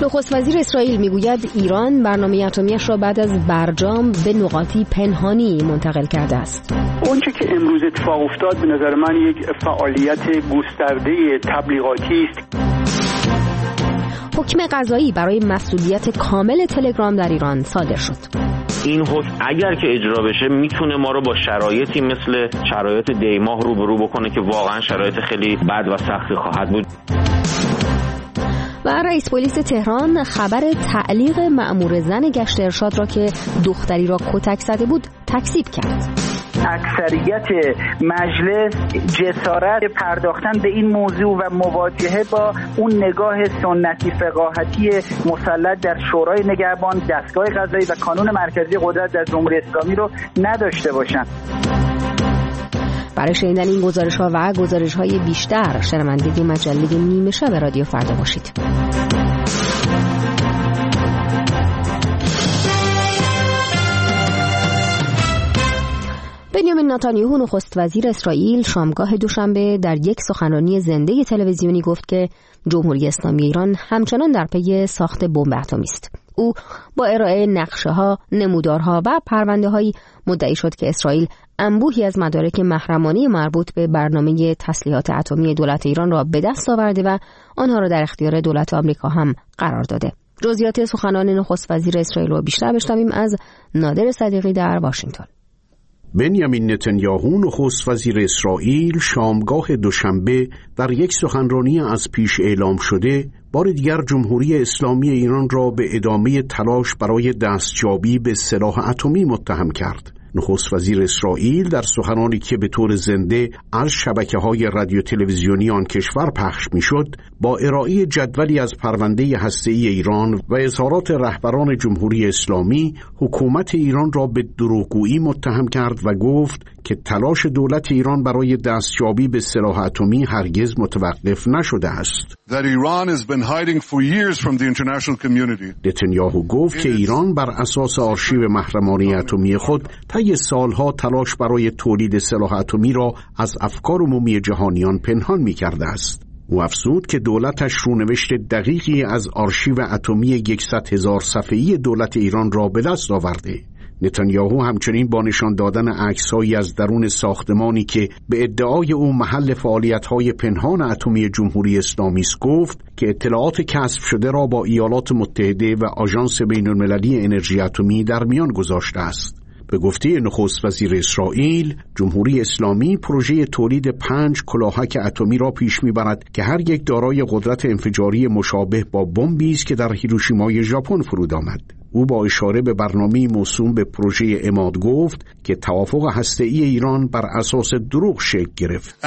نخست وزیر اسرائیل میگوید ایران برنامه اتمیش را بعد از برجام به نقاطی پنهانی منتقل کرده است. اونچه که امروز اتفاق افتاد به نظر من یک فعالیت گسترده تبلیغاتی است. حکم قضایی برای مسئولیت کامل تلگرام در ایران صادر شد. این حکم اگر که اجرا بشه میتونه ما رو با شرایطی مثل شرایط دیماه روبرو بکنه که واقعا شرایط خیلی بد و سختی خواهد بود. و رئیس پلیس تهران خبر تعلیق مأمور زن گشت ارشاد را که دختری را کتک زده بود تکذیب کرد. اکثریت مجلس جسارت پرداختن به این موضوع و مواجهه با اون نگاه سنتی فقاهتی مسلط در شورای نگهبان، دستگاه قضایی و کانون مرکزی قدرت در جمهوری اسلامی رو نداشته باشند. برای شنیدن این گزارش‌ها و گزارش‌های بیشتر شنونده مجله نیمه شب رادیو فردا باشید. بنیامین نتانیاهو نخست وزیر اسرائیل شامگاه دوشنبه در یک سخنرانی زنده تلویزیونی گفت که جمهوری اسلامی ایران همچنان در پی ساخت بمب اتمی است. او با ارائه نقشه‌ها، نمودارها و پرونده‌هایی مدعی شد که اسرائیل انبوهی از مدارک محرمانه مربوط به برنامه تسلیحات اتمی دولت ایران را به دست آورده و آنها را در اختیار دولت آمریکا هم قرار داده. جزئیات سخنان نخست وزیر اسرائیل را بیشتر بشنویم از نادر صدیقی در واشنگتن. بنیامین نتانیاهو نخست وزیر اسرائیل شامگاه دوشنبه در یک سخنرانی از پیش اعلام شده بار دیگر جمهوری اسلامی ایران را به ادامه تلاش برای دستیابی به سلاح اتمی متهم کرد. نخست وزیر اسرائیل در سخنانی که به طور زنده از شبکه‌های رادیو تلویزیونی آن کشور پخش می‌شد، با ارائه جدولی از پرونده هسته‌ای ایران و اظهارات رهبران جمهوری اسلامی، حکومت ایران را به دروغگویی متهم کرد و گفت که تلاش دولت ایران برای دستیابی به سلاح اتمی هرگز متوقف نشده است. نتانیاهو گفت که ایران بر اساس آرشیو محرمانه اتمی خود طی سالها تلاش برای تولید سلاح اتمی را از افکار عمومی جهانیان پنهان می‌کرده است. او افزود که دولتش رونوشت دقیقی از آرشیو اتمی 100,000 صفحه‌ای دولت ایران را به دست آورده. نتانیاهو همچنین با نشان دادن عکس‌هایی از درون ساختمانی که به ادعای او محل فعالیت‌های پنهان اتمی جمهوری اسلامی است گفت که اطلاعات کسب شده را با ایالات متحده و آژانس بین‌المللی انرژی اتمی در میان گذاشته است. به گفته نخست وزیر اسرائیل، جمهوری اسلامی پروژه تولید 5 کلاهک اتمی را پیش می‌برد که هر یک دارای قدرت انفجاری مشابه با بمبی است که در هیروشیمای ژاپن فرود آمد. او با اشاره به برنامه موسوم به پروژه عماد گفت که توافق هسته‌ای ایران بر اساس دروغ شکل گرفت.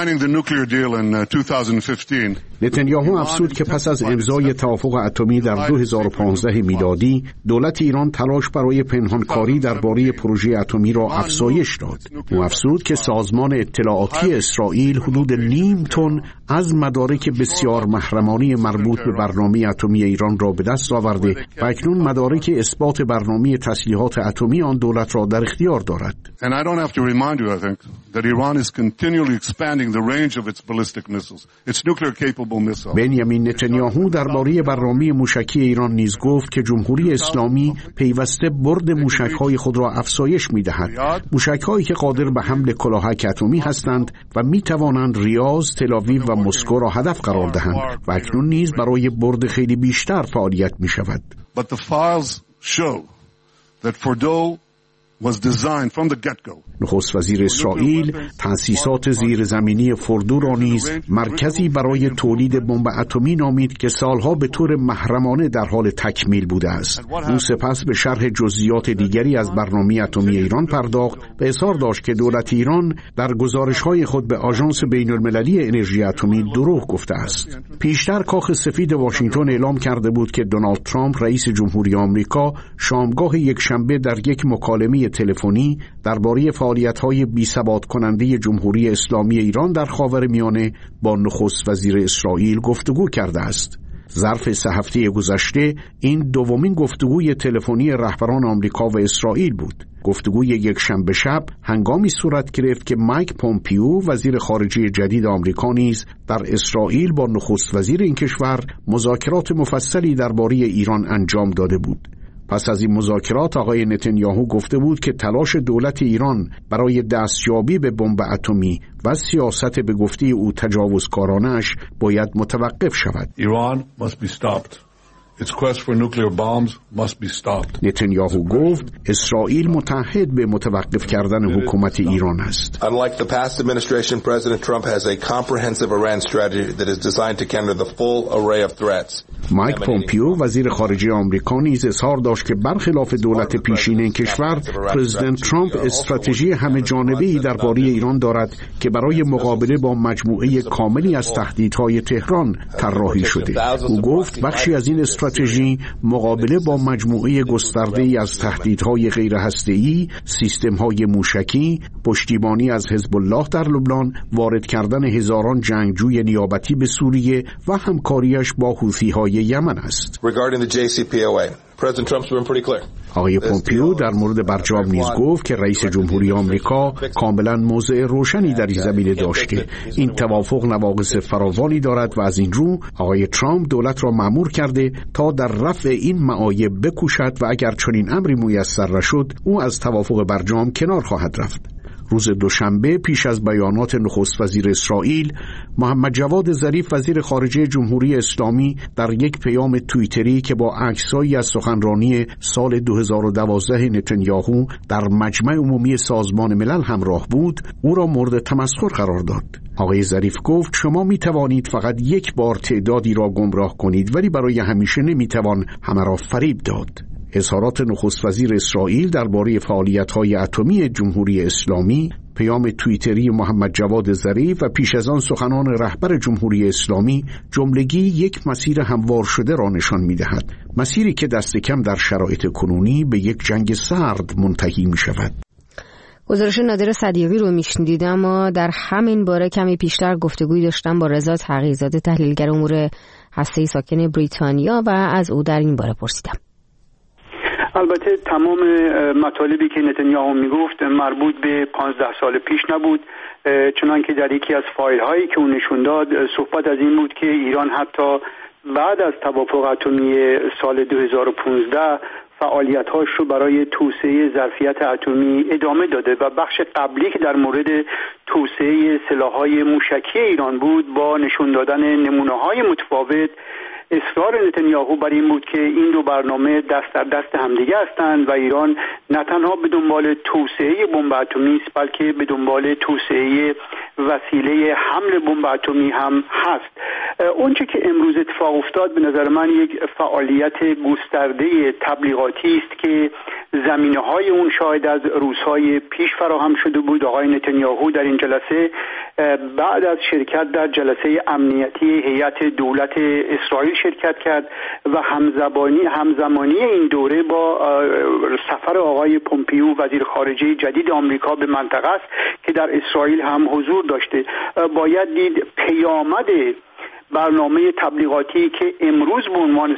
نتانیاهو افزود که پس از امضای توافق اتمی در 2015 میلادی، دولت ایران تلاش برای پنهانکاری درباره پروژه اتمی را افزایش داد. او افزود که سازمان اطلاعاتی اسرائیل حدود 0.5 تن از مدارک بسیار محرمانه مربوط به برنامه اتمی ایران را به دست آورده و اکنون مدارک اثبات برنامه تسلیحات اتمی آن دولت را در اختیار دارد. And I don't have to remind you, I think, that Iran is continually expanding the range of its ballistic missiles, its nuclear capable missiles. بنیامین نتانیاهو درباره برنامه موشکی ایران نیز گفت که جمهوری اسلامی پیوسته برد موشک‌های خود را افزایش می‌دهد. موشک‌هایی که قادر به حمل کلاهک اتمی هستند و می‌توانند ریاض، تل‌آویو و مسکو را هدف قرار دهند و اکنون نیز برای برد خیلی بیشتر فعالیت می‌شود. But the files show that Fordo was designed from the get-go. نخست وزیر اسرائیل تأسیسات زیرزمینی فردو را نیز مرکزی برای تولید بمب اتمی نامید که سالها به طور محرمانه در حال تکمیل بوده است. او سپس به شرح جزئیات دیگری از برنامه اتمی ایران پرداخت و اظهار داشت که دولت ایران در گزارش‌های خود به آژانس بین‌المللی انرژی اتمی دروغ گفته است. پیشتر کاخ سفید واشنگتن اعلام کرده بود که دونالد ترامپ رئیس جمهوری آمریکا شامگاه یکشنبه در یک مکالمه تلفنی درباره فعالیت‌های بی‌ثبات کننده جمهوری اسلامی ایران در خاورمیانه با نخست وزیر اسرائیل گفتگو کرده است. ظرف 3 هفته گذشته این دومین گفتگوی تلفنی رهبران آمریکا و اسرائیل بود. گفتگوی یک شنبه شب هنگامی صورت گرفت که مایک پومپیو وزیر خارجه جدید آمریکا نیز در اسرائیل با نخست وزیر این کشور مذاکرات مفصلی درباره ایران انجام داده بود. پس از این مذاکرات آقای نتانیاهو گفته بود که تلاش دولت ایران برای دستیابی به بمب اتمی و سیاست به گفته او تجاوزکارانش باید متوقف شود. Iran must be stopped. Its quest for nuclear bombs must be stopped. نتانیاهو گفت اسرائیل متحد به متوقف کردن حکومت ایران است. Unlike the past administration, President Trump has a comprehensive Iran strategy that is designed to counter the full array of threats. مایک پومپیو وزیر خارجه آمریکا نیز اظهار داشت که برخلاف دولت پیشین این کشور، پرزیدنت ترامپ استراتژی همه جانبه‌ای درباره ایران دارد که برای مقابله با مجموعه کاملی از تهدیدهای تهران طراحی شده. او گفت بخشی از این استراتژی مقابله با مجموعه گسترده‌ای از تهدیدهای غیر هسته‌ای، سیستم‌های موشکی، پشتیبانی از حزب الله در لبنان، وارد کردن هزاران جنگجوی نیابتی به سوریه و همکاریش با حوثی‌های یمن است. آقای پومپیو در مورد برجام نیز گفت که رئیس جمهوری آمریکا کاملا موضع روشنی در این زمینه داشت که این توافق نواقص فراوانی دارد و از این رو آقای ترامپ دولت را مأمور کرده تا در رفع این معایب بکوشد و اگر چنین امری میسر نشد او از توافق برجام کنار خواهد رفت. روز دوشنبه پیش از بیانات نخست وزیر اسرائیل، محمد جواد ظریف وزیر خارجه جمهوری اسلامی در یک پیام توییتری که با عکسایی از سخنرانی سال 2012 نتانیاهو در مجمع عمومی سازمان ملل همراه بود، او را مورد تمسخر قرار داد. آقای ظریف گفت شما می توانید فقط یک بار تعدادی را گمراه کنید ولی برای همیشه نمی توان همه را فریب داد. اظهارات نخست وزیر اسرائیل درباره فعالیت‌های اتمی جمهوری اسلامی، پیام توییتری محمد جواد ظریف و پیش از آن سخنان رهبر جمهوری اسلامی جملگی یک مسیر هموار شده را نشان می‌دهد، مسیری که دست کم در شرایط کنونی به یک جنگ سرد منتهی می‌شود. گزارش نادر صدیقی رو میشنیدید، اما در همین باره کمی پیشتر گفتگوی داشتم با رضا تقی‌زاده تحلیلگر امور هسته‌ای ساکن بریتانیا و از او در این باره پرسیدم. البته تمام مطالبی که نتانیاهو میگفت مربوط به 15 سال پیش نبود، چنانکه در یکی از فایل هایی که اون نشون داد صحبت از این بود که ایران حتی بعد از توافق اتمی سال 2015 فعالیت‌هاش رو برای توسعه ظرفیت اتمی ادامه داده و بخش قبلی که در مورد توسعه سلاح‌های موشکی ایران بود با نشون دادن نمونه‌های متفاوت، اصرار نتانیاهو بر این بود که این دو برنامه دست در دست همدیگه هستند و ایران نه تنها به دنبال توسعه بمب اتمی است بلکه به دنبال توسعه وسیله حمل بمب اتمی هم هست. اونچه که امروز اتفاق افتاد به نظر من یک فعالیت گسترده تبلیغاتی است که زمینه‌های اون شاید از روزهای پیش فراهم شده بود. آقای نتانیاهو در این جلسه بعد از شرکت در جلسه امنیتی هیئت دولت اسرائیل شرکت کرد و همزمانی این دوره با سفر آقای پومپیو وزیر خارجه جدید آمریکا به منطقه است که در اسرائیل هم حضور داشته. باید دید پیامد برنامه تبلیغاتی که امروز به عنوان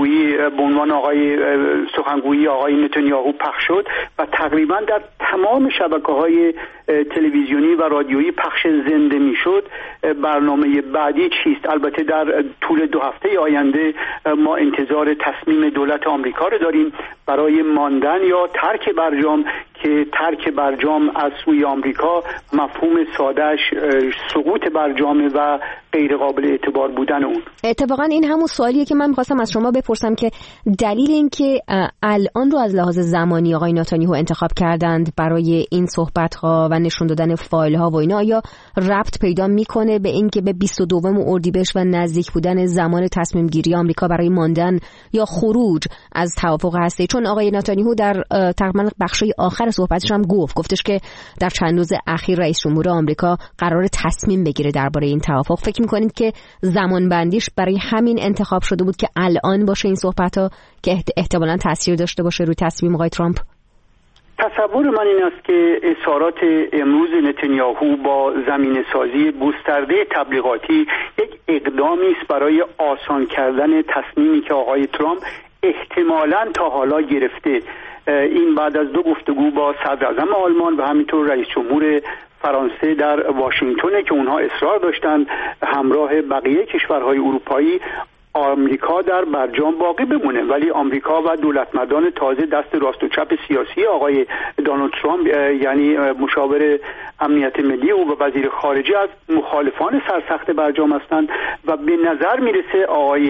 سخنگویی آقای نتانیاهو پخش شد و تقریبا در تمام شبکه‌های تلویزیونی و رادیویی پخش زنده میشد، برنامه بعدی چیست؟ البته در طول 2 هفته آینده ما انتظار تصمیم دولت آمریکا رو داریم برای ماندن یا ترک برجام، که ترک برجام از سوی آمریکا مفهوم سادهش سقوط برجام و غیر قابل اعتبار بودن اون. اتفاقا این همون سوالیه که من می‌خواستم از شما بپرسم که دلیل این که الان رو از لحاظ زمانی آقای نتانیاهو انتخاب کردند برای این صحبت‌ها و نشون دادن فایل‌ها و اینا، آیا ربط پیدا می‌کنه به این که به 22 اردیبهشت و نزدیک بودن زمان تصمیم گیری آمریکا برای ماندن یا خروج از توافق هسته‌ای؟ چون آقای نتانیاهو در تقریبا بخشی آخر صحبتش هم گفتش که در چند روز اخیر رئیس جمهور آمریکا قرار تصمیم بگیره درباره این توافق. فکر می‌کنید که زمان بندیش برای همین انتخاب شده بود که الان باشه این صحبت‌ها که احتمالاً تاثیر داشته باشه روی تصمیم آقای ترامپ؟ تصور من این است که اظهارات امروز نتانیاهو با زمینه‌سازی گسترده تبلیغاتی یک اقدامی است برای آسان کردن تصمیمی که آقای ترامپ احتمالاً تا حالا گرفته. این بعد از 2 گفتگو با صدراعظم آلمان و همینطور رئیس جمهور فرانسه در واشنگتن که اونها اصرار داشتند همراه بقیه کشورهای اروپایی آمریکا در برجام باقی بمونه، ولی آمریکا و دولتمردان تازه دست راست و چپ سیاسی آقای دونالد ترامپ یعنی مشاور امنیت ملی او و وزیر خارجه از مخالفان سرسخت برجام هستند و به نظر میرسه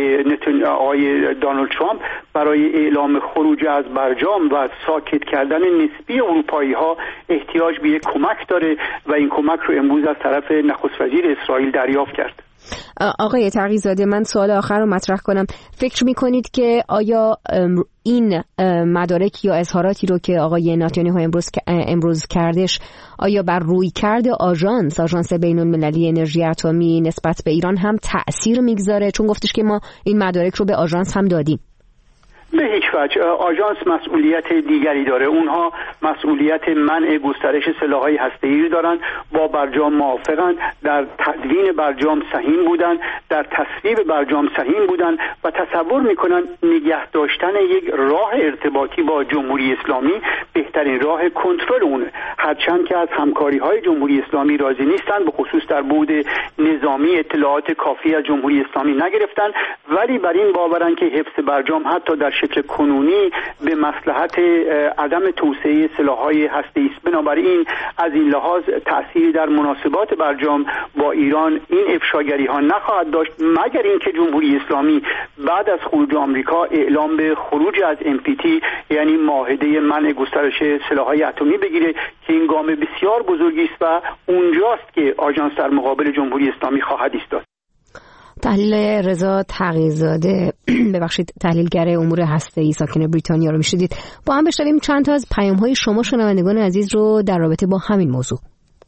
آقای دونالد ترامپ برای اعلام خروج از برجام و ساکت کردن نسبی اروپایی ها احتیاج به یک کمک داره و این کمک رو امروز از طرف نخست وزیر اسرائیل دریافت کرد. آقای تقی‌زاده، من سوال آخر رو مطرح کنم. فکر میکنید که آیا این مدارک یا اظهاراتی رو که آقای نتانیاهو امروز کردش آیا بر رویکرد آژانس بین‌المللی انرژی اتمی نسبت به ایران هم تأثیر میگذاره؟ چون گفتش که ما این مدارک رو به آژانس هم دادیم. به هیچ وجه. آژانس مسئولیت دیگری داره. اونها مسئولیت منع گسترش سلاح‌های هسته‌ای دارن. با برجام موافقن، در تدوین برجام سهیم بودن، در تصویب برجام سهیم بودن و تصور میکنن نگه داشتن یک راه ارتباطی با جمهوری اسلامی بهترین راه کنترل اونه. هرچند که از همکاری‌های جمهوری اسلامی راضی نیستن، به خصوص در بعد نظامی اطلاعات کافی از جمهوری اسلامی نگرفتن، ولی بر این باورن که حفظ برجام حتی در شکل کنونی به مصلحت عدم توسعه سلاح‌های هسته‌ای است. بنابراین از این لحاظ تأثیری در مناسبات برجام با ایران این افشاگری‌ها نخواهد داشت، مگر اینکه جمهوری اسلامی بعد از خروج آمریکا اعلام به خروج از NPT یعنی معاهده منع گسترش سلاح‌های اتمی بگیره که این گام بسیار بزرگی است و اونجاست که آژانس در مقابل جمهوری اسلامی خواهد ایستاد. تحلیل رضا تقی‌زاده تحلیلگر امور هسته‌ای ساکن بریتانیا رو میشدید. با هم بشنویم چند تا از پیام‌های شما شنوندگان عزیز رو در رابطه با همین موضوع.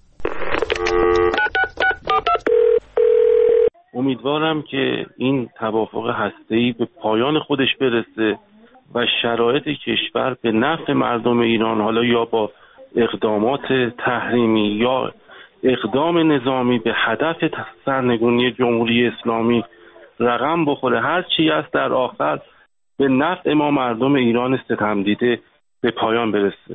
امیدوارم که این توافق هسته‌ای به پایان خودش برسه و شرایط کشور به نفع مردم ایران، حالا یا با اقدامات تحریمی یا اقدام نظامی به هدف سرنگونی جمهوری اسلامی رقم بخوره، هر چی است در آخر به نفع ما مردم ایران ستمدیده به پایان برسه.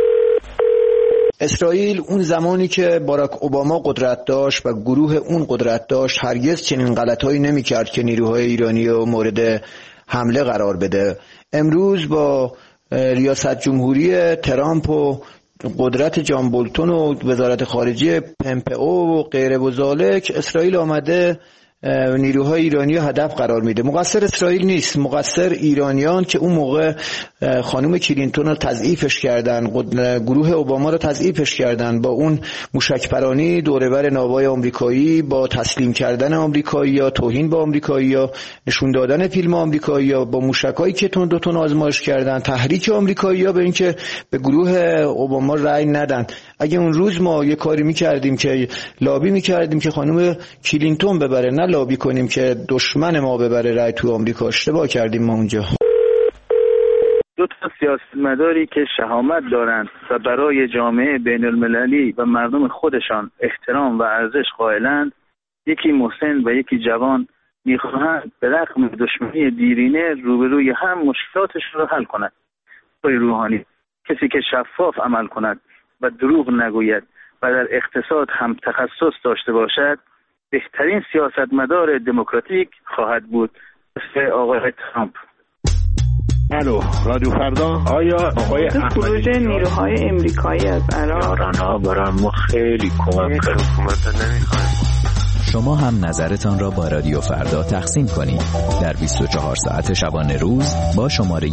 اسرائیل اون زمانی که باراک اوباما قدرت داشت و گروه اون قدرت داشت هرگز چنین غلطایی نمی‌کرد که نیروهای ایرانی رو مورد حمله قرار بده. امروز با ریاست جمهوری ترامپ و قدرت جان بولتون و وزارت خارجه پمپئو و غیره و ذالک اسرائیل آمده نیروهای ایرانی هدف قرار میده. مقصر اسرائیل نیست، مقصر ایرانیان که اون موقع خانم کلینتون رو تضعیفش کردن، گروه اوباما رو تضعیفش کردن با اون موشکپرانی دوربر ناوای آمریکایی، با تسلیم کردن آمریکایی‌ها، توهین به آمریکایی‌ها، نشون دادن فیلم آمریکایی‌ها با موشکایی که تون دو تون آزمایش کردن، تحریک آمریکایی‌ها به اینکه به گروه اوباما رأی ندن. اگه اون روز ما یه کاری می‌کردیم که لابی می‌کردیم که خانم کلینتون ببره، نه لابی کنیم که دشمن ما ببره رأی تو آمریکا، اشتباه کردیم ما اونجا. دو تا سیاستمداری که شهامت دارند و برای جامعه بین المللی و مردم خودشان احترام و ارزش قائلند، یکی مسن و یکی جوان، میخواهند به رغم دشمنی دیرینه روبروی هم مشکلاتشون رو حل کنند. آقای روحانی کسی که شفاف عمل کند و دروغ نگوید و در اقتصاد هم تخصص داشته باشد بهترین سیاستمدار دموکراتیک خواهد بود. مثل آقای ترامپ. الو رادیو فردا. آیا آقای خروج نیروهای امریکایی از عراق رانا برای ما خیلی کمک کرد. حکومت نمیخواد. شما هم نظرتان را با رادیو فردا تقسیم کنید در 24 ساعت شبانه روز با شماره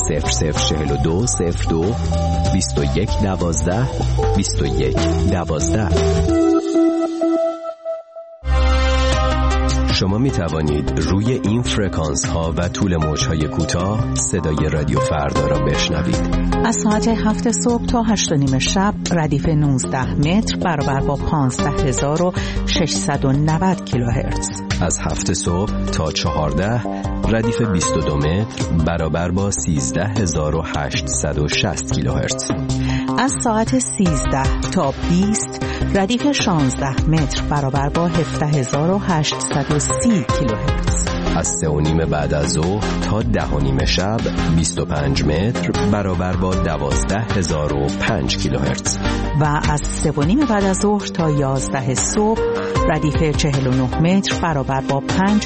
004202 2112 2112. شما می توانید روی این فرکانس ها و طول موج های کوتاه صدای رادیو فردا را بشنوید. از ساعت 7 صبح تا 8:30 شب ردیف 19 متر برابر با 15690 کیلوهرتز. از 7 صبح تا 14 ردیف 22 متر برابر با 13860 کیلوهرتز. از ساعت 13 تا 20 ردیف 16 متر برابر با 17830 کیلوهرتز. از 3:30 بعد از ظهر تا 10:30 شب 25 متر برابر با 12005 کیلوهرتز. و از 3:30 بعد از ظهر تا 11 صبح ردیف 49 متر برابر با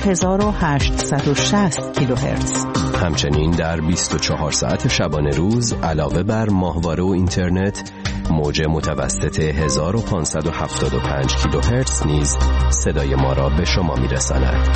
5860 کیلوهرتز. همچنین در 24 ساعت شبانه روز علاوه بر ماهواره و اینترنت، موج متوسط 1575 کیلوهرتز نیز صدای ما را به شما میرساند.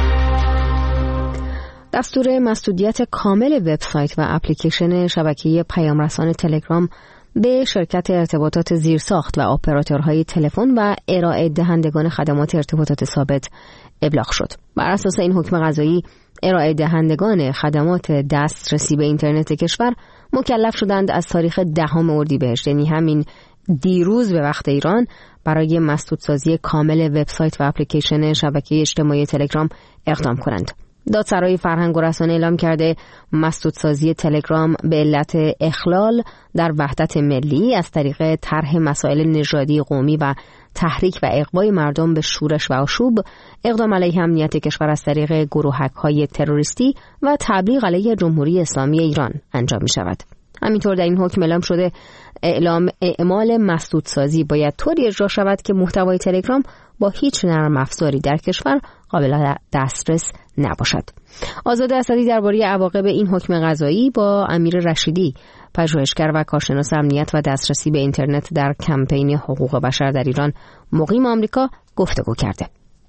دستور مسدودیت کامل وبسایت و اپلیکیشن شبکه پیامرسان تلگرام به شرکت ارتباطات زیرساخت و اپراتورهای تلفن و ارائه دهندگان خدمات ارتباطات ثابت ابلاغ شد. بر اساس این حکم قضایی، ارائه دهندگان خدمات دسترسی به اینترنت کشور مکلف شدند از تاریخ 10 اردیبهشت، یعنی همین دیروز به وقت ایران، برای مسدودسازی کامل وبسایت و اپلیکیشن شبکه اجتماعی تلگرام اقدام کنند. دادسرای فرهنگ و رسانه اعلام کرده مسدودسازی تلگرام به علت اخلال در وحدت ملی از طریق طرح مسائل نژادی قومی و تحریک و اغوای مردم به شورش و آشوب، اقدام علیه امنیت کشور از طریق گروهک‌های تروریستی و تبلیغ علیه جمهوری اسلامی ایران انجام می شود. همینطور در این حکم اعلام شده اعمال مسدودسازی باید طوری اجرا شود که محتوای تلگرام با هیچ نرم افزاری در کشور قابل دسترس نباشد. آزاده اسدی درباره عواقب این حکم قضایی با امیر رشیدی، پژوهشگر و کارشناس امنیت و دسترسی به اینترنت در کمپین حقوق بشر در ایران، مقیم آمریکا، گفتگو کرده.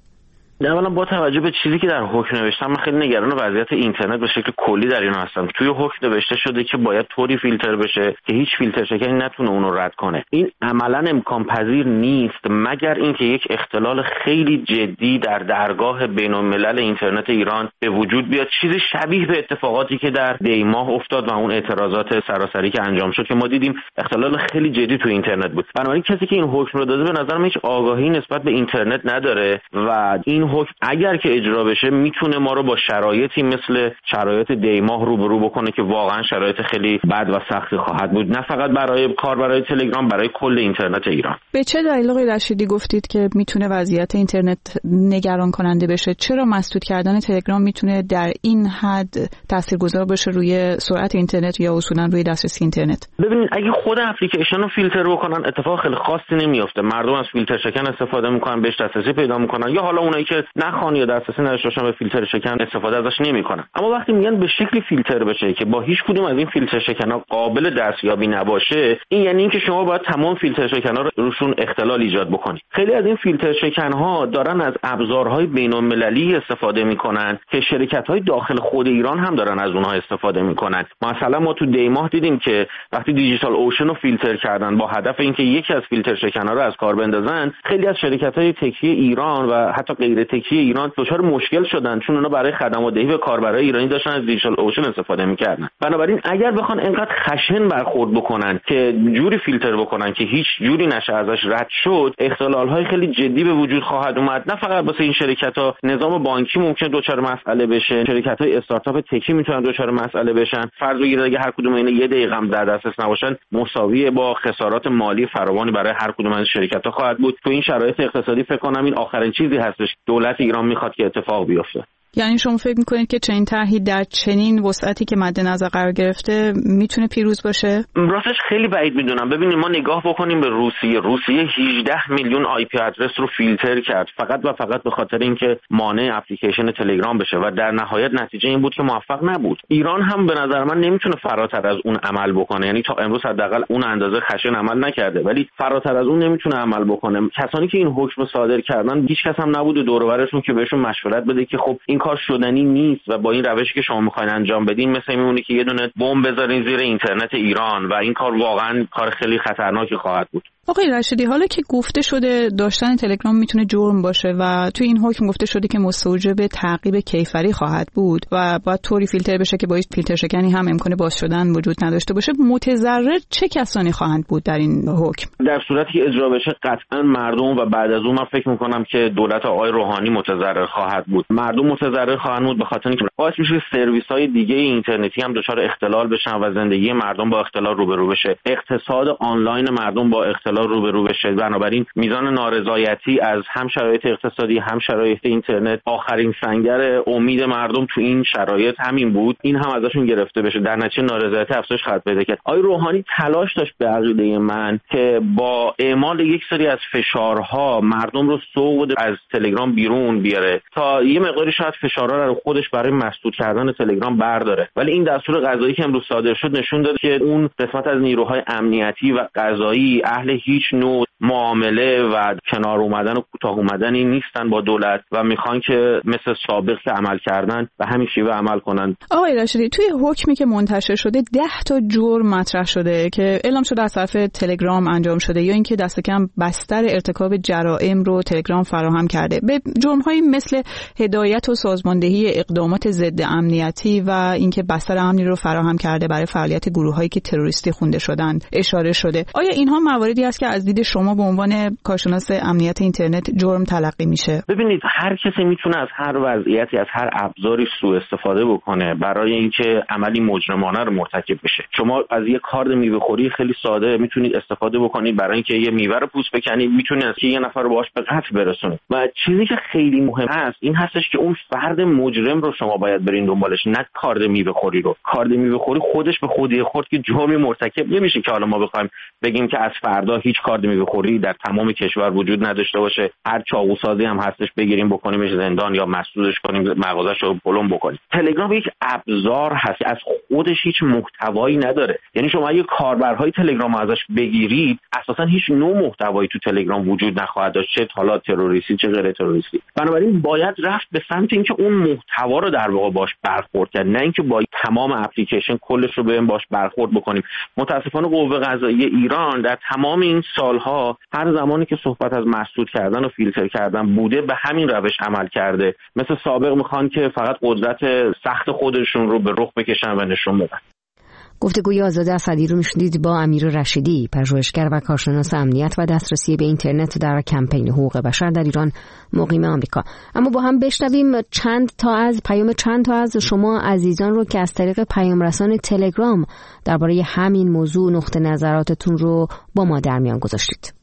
اولا با توجه به چیزی که در حکم نوشتم، من خیلی نگران وضعیت اینترنت به شکل کلی در ایران هستم. توی حکم نوشته شده که باید طوری فیلتر بشه که هیچ فیلتر شکنی نتونه اون رو رد کنه. این عملاً امکان پذیر نیست مگر اینکه یک اختلال خیلی جدی در درگاه بین‌الملل اینترنت ایران به وجود بیاد، چیزی شبیه به اتفاقاتی که در دیماه افتاد و اون اعتراضات سراسری که انجام شد که ما دیدیم اختلال خیلی جدی توی اینترنت بود. بنابراین کسی که این حکم رو داده به نظر من هیچ آگاهی نسبت به اینترنت نداره و این حکم اگر که اجرا بشه میتونه ما رو با شرایطی مثل شرایط دیماه روبرو بکنه که واقعا شرایط خیلی بد و سختی خواهد بود، نه فقط برای تلگرام، برای کل اینترنت ایران. به چه دلیل آقای رشیدی گفتید که میتونه وضعیت اینترنت نگران کننده بشه؟ چرا مسدود کردن تلگرام میتونه در این حد تاثیرگذار باشه روی سرعت اینترنت یا اصولا روی دسترسی اینترنت؟ ببینید، اگه خود اپلیکیشن رو فیلتر بکنن اتفاق خیلی خاصی نمیافته. مردم از فیلتر شکن استفاده میکنن، بهش دسترسی پیدا میکنن، یا حالا اونایی که نخوان یا دسترسی نداشته باشن به فیلتر شکن استفاده ازش نمیکنن. اما وقتی میگن به شکلی فیلتر بشه که با هیچ کدوم از این فیلتر شکن‌ها قابل دستیابی نباشه، این یعنی اینکه شما باید تمام فیلتر شکن‌ها رو روشون اختلال ایجاد بکنید. خیلی از این فیلتر شکن‌ها دارن از ابزارهای بین‌المللی استفاده میکنن که شرکت‌های داخل خود ایران هم دارن از اونها استفاده میکنن. مثلا ما تو دیماه دیدیم که وقتی دیجیتال اوشن رو فیلتر کردن با هدف اینکه یکی از فیلتر شکن‌ها رو از کار بندازن، خیلی از شرکت‌های تکی ایران و حتی غیر تکی ایران دچار مشکل شدن، چون اونا برای خدمات دهی به کاربرای ایرانی داشتن از دیجیتال اوشن استفاده میکردن. بنابراین اگر بخوان اینقدر خشن برخورد بکنن که جوری فیلتر بکنن که هیچ جوری نشه ازش رد شد، اختلال‌های خیلی جدی به وجود خواهد اومد. نه فقط واسه این شرکت‌ها، نظام بانکی ممکنه دچار مسئله بشه، شرکت‌های استارتاپ تکی میتونن دچار مسئله بشن. فرض بگیرید اگه هر کدوم اینا یه دقیقه هم در دسترس نباشن، مساوی با خسارات مالی فراوانی برای هر کدوم از شرکت‌ها خواهد بود. تو این شرایط اقتصادی فکر کنم این آخرین چیزی هستش دولت ایران میخواد که اتفاق بیفته. یعنی شما فکر میکنید که چنین طرحی در چنین وسعتی که مد نظر قرار گرفته میتونه پیروز باشه؟ راستش خیلی بعید میدونم. ببینید ما نگاه بکنیم به روسیه 18 میلیون آی پی آدرس رو فیلتر کرد فقط و فقط به خاطر اینکه مانع اپلیکیشن تلگرام بشه و در نهایت نتیجه این بود که موفق نبود. ایران هم به نظر من نمیتونه فراتر از اون عمل بکنه، یعنی تا امروز حداقل اون اندازه خشن عمل نکرده، ولی فراتر از اون نمیتونه عمل بکنه. کسانی که این حکم صادر کردن هیچ کس هم نبوده دور و برشون که بهشون مشورت بده که خب این کار شدنی نیست و با این روشی که شما میخواین انجام بدین مثل میمونه که یه دونه بمب بذارین زیر اینترنت ایران و این کار واقعا کار خیلی خطرناکی خواهد بود. آقای رشیدی، حالا که گفته شده داشتن تلگرام میتونه جرم باشه و توی این حکم گفته شده که مستوجب تعقیب کیفری خواهد بود و باید طوری فیلتر بشه که با هیچ فیلتر شکنی هم امکان باز شدن وجود نداشته باشه، متضرر چه کسانی خواهند بود در این حکم؟ در صورتی که اجرا بشه قطعا مردم و بعد از اون من فکر میکنم که دولت آقای روحانی متضرر خواهد بود. مردم متضرر ذره خواهند بود، به خاطر اینکه باعث میشه سرویس‌های دیگه اینترنتی هم دچار اختلال بشن و زندگی مردم با اختلال روبرو بشه، اقتصاد آنلاین مردم با اختلال روبرو بشه. بنابراین میزان نارضایتی از هم شرایط اقتصادی هم شرایط اینترنت، آخرین سنگر امید مردم تو این شرایط همین بود، این هم ازشون گرفته بشه، در نتیجه نارضایتی افزایش خواهد پیدا کرد. آقای روحانی تلاش داشت به عقیده من که با اعمال یک سری از فشارها مردم رو سوق از تلگرام بیرون بیاره تا یه مقداری شاید فشارها رو خودش برای مسدود کردن تلگرام برداره. ولی این دستور قضایی که امروز صادر شد نشون داد که اون قسمت از نیروهای امنیتی و قضایی اهل هیچ نوع معامله و کنار اومدن و کوتاه اومدنی نیستن با دولت و میخوان که مثل سابق که عمل کردن و همین شیوه عمل کنن. آقای رشیدی، توی حکمی که منتشر شده 10 تا جرم مطرح شده که اعلام شده از طرف تلگرام انجام شده یا اینکه دست کم بستر ارتکاب جرائم رو تلگرام فراهم کرده. به جرم‌هایی مثل هدایت و سازماندهی اقدامات ضد امنیتی و اینکه بستر امنی رو فراهم کرده برای فعالیت گروه‌هایی که تروریستی خونده شدند اشاره شده. آیا اینها مواردی است که از دید شما به عنوان کارشناس امنیت اینترنت جرم تلقی میشه؟ ببینید، هر کسی میتونه از هر وضعیتی از هر ابزاری سوء استفاده بکنه برای اینکه عملی مجرمانه رو مرتکب بشه. شما از یک کارد میوه‌خوری خیلی ساده میتونید استفاده بکنید برای اینکه یه میوه رو پوست بکنید، میتونید از یه نفر رو باهاش به قتل برسونید. و چیزی که خیلی مهم است این هستش که اون فرد مجرم رو شما باید برین دنبالش، نه کارد میوه‌خوری رو. کارد میوه‌خوری خودش به خودی خود که جرمی مرتکب نمیشه که حالا ما بخوایم بگیم که از فردا هیچ کارد میوه‌خوری در تمام کشور وجود نداشته باشه، هر چاقوسازی هم هستش بگیریم بکنیمش زندان یا مسدودش کنیم، مغازه‌شو پلم بکنیم. تلگرام یک ابزار هست، از خودش هیچ محتوایی نداره. یعنی شما اگه کاربرهای تلگرام ازش بگیرید اساسا هیچ نوع محتوایی تو تلگرام وجود نخواهد داشت، چه حالا تروریستی چه غیر تروریستی. بنابراین باید رفت به سمت اینکه اون محتوا رو در واقع باش برخورد کرد، نه اینکه با تمام اپلیکیشن کلش رو بریم باش برخورد بکنیم. متاسفانه قوه قضاییه ایران در تمام این سالها هر زمانی که صحبت از مسدود کردن و فیلتر کردن بوده به همین روش عمل کرده. مثل سابق میخوان که فقط قدرت سخت خودشون رو به رخ بکشن و نشون بدن. گفتگوی آزاد اسدی رو میشنید با امیر رشیدی، پژوهشگر و کارشناس امنیت و دسترسی به اینترنت در کمپین حقوق بشر در ایران، مقیم آمریکا. اما با هم بشنویم چند تا از شما عزیزان رو که از طریق پیام رسان تلگرام درباره همین موضوع نقطه نظراتتون رو با ما در میان گذاشتید.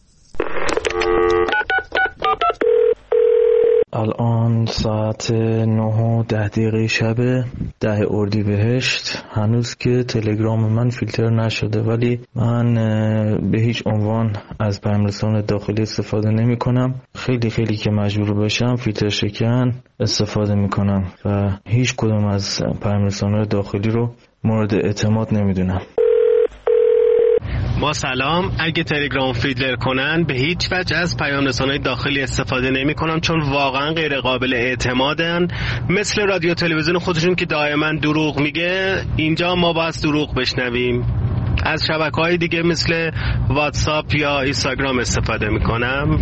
الان ساعت 9:10 شب 10 اردیبهشت، هنوز که تلگرام من فیلتر نشده، ولی من به هیچ عنوان از پیام رسان داخلی استفاده نمی کنم. خیلی که مجبور باشم فیلتر شکن استفاده می کنم و هیچ کدوم از پیام رسان داخلی رو مورد اعتماد نمیدونم. با سلام، اگه تلگرام فیلتر کنن به هیچ وجه از پیام رسانه‌های داخلی استفاده نمی کنم، چون واقعا غیر قابل اعتمادن. مثل رادیو تلویزیون خودشون که دائما دروغ میگه، اینجا ما باید دروغ بشنویم. از شبکه‌های دیگه مثل واتساپ یا اینستاگرام استفاده میکنم.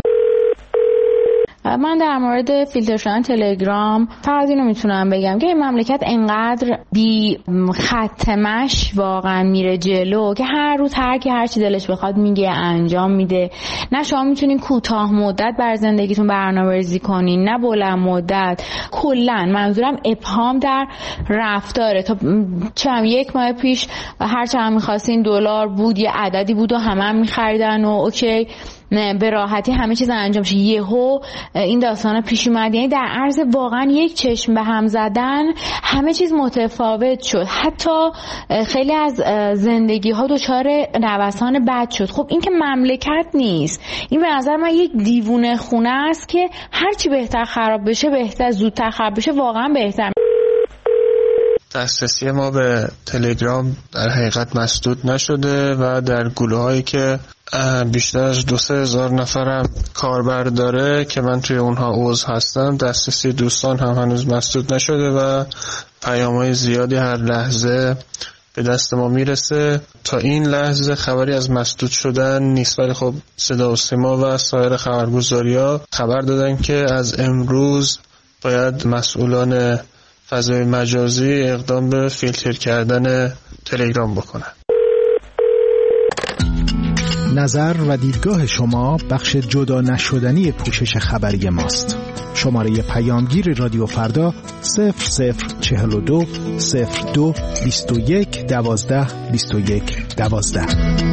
من در مورد فیلتر شدن تلگرام فقط اینو میتونم بگم که این مملکت انقدر بی ختمش واقعا میره جلو که هر روز هر کی هر چی دلش بخواد میگه، انجام میده. نه شما میتونین کوتاه مدت بر زندگیتون برنامه‌ریزی کنین، نه بلند مدت. کلا منظورم ابهام در رفتاره. تا یک ماه پیش هر چقدر می‌خواستین دلار بود، یه عددی بود و همه می‌خریدن و اوکی به راحتی همه چیز انجام شه. یهو این داستانا پیش اومد، یعنی در عرض واقعا یک چشم به هم زدن همه چیز متفاوت شد. حتی خیلی از زندگی ها دچار نوسان بد شد. خب این که مملکت نیست، این به نظر من یک دیوونه خونه است که هرچی بهتر خراب بشه، بهتر زودتر خراب بشه، واقعا بهتر. دسترسی ما به تلگرام در حقیقت مسدود نشده و در گروه‌هایی که بیشتر از 2-3 هزار نفرم کاربر داره که من توی اونها عضو هستم، دسترسی دوستان هم هنوز مسدود نشده و پیام‌های زیادی هر لحظه به دست ما میرسه. تا این لحظه خبری از مسدود شدن نیست، ولی خب صدا و سیما و سایر خبرگزاری‌ها خبر دادن که از امروز باید مسئولان فضای مجازی اقدام به فیلتر کردن تلگرام بکنن. نظر و دیدگاه شما بخش جدا نشدنی پوشش خبری ماست. شماره پیامگیر رادیو فردا 0042 02 21 12 21 12.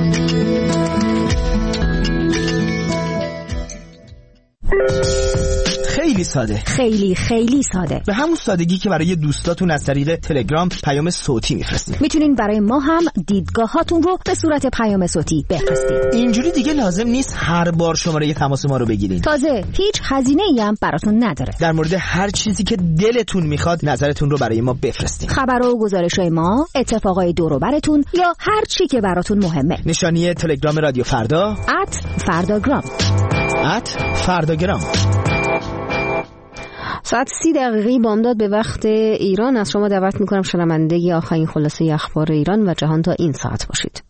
خیلی ساده، خیلی ساده، به همون سادگی که برای دوستاتون از طریق تلگرام پیام صوتی میفرستید. میتونین برای ما هم دیدگاهاتون رو به صورت پیام صوتی بفرستید. اینجوری دیگه لازم نیست هر بار شماره تماس ما رو بگیرین. تازه هیچ هزینه‌ای هم براتون نداره. در مورد هر چیزی که دلتون میخواد نظرتون رو برای ما بفرستید. خبرها و گزارش‌های ما، اتفاقای دور و برتون یا هر چی که براتون مهمه. نشانی تلگرام رادیو فردا @فرداگرام. ساعت 30 بامداد به وقت ایران از شما دعوت میکنم شنونده آخرین خلاصه اخبار ایران و جهان تا این ساعت باشید.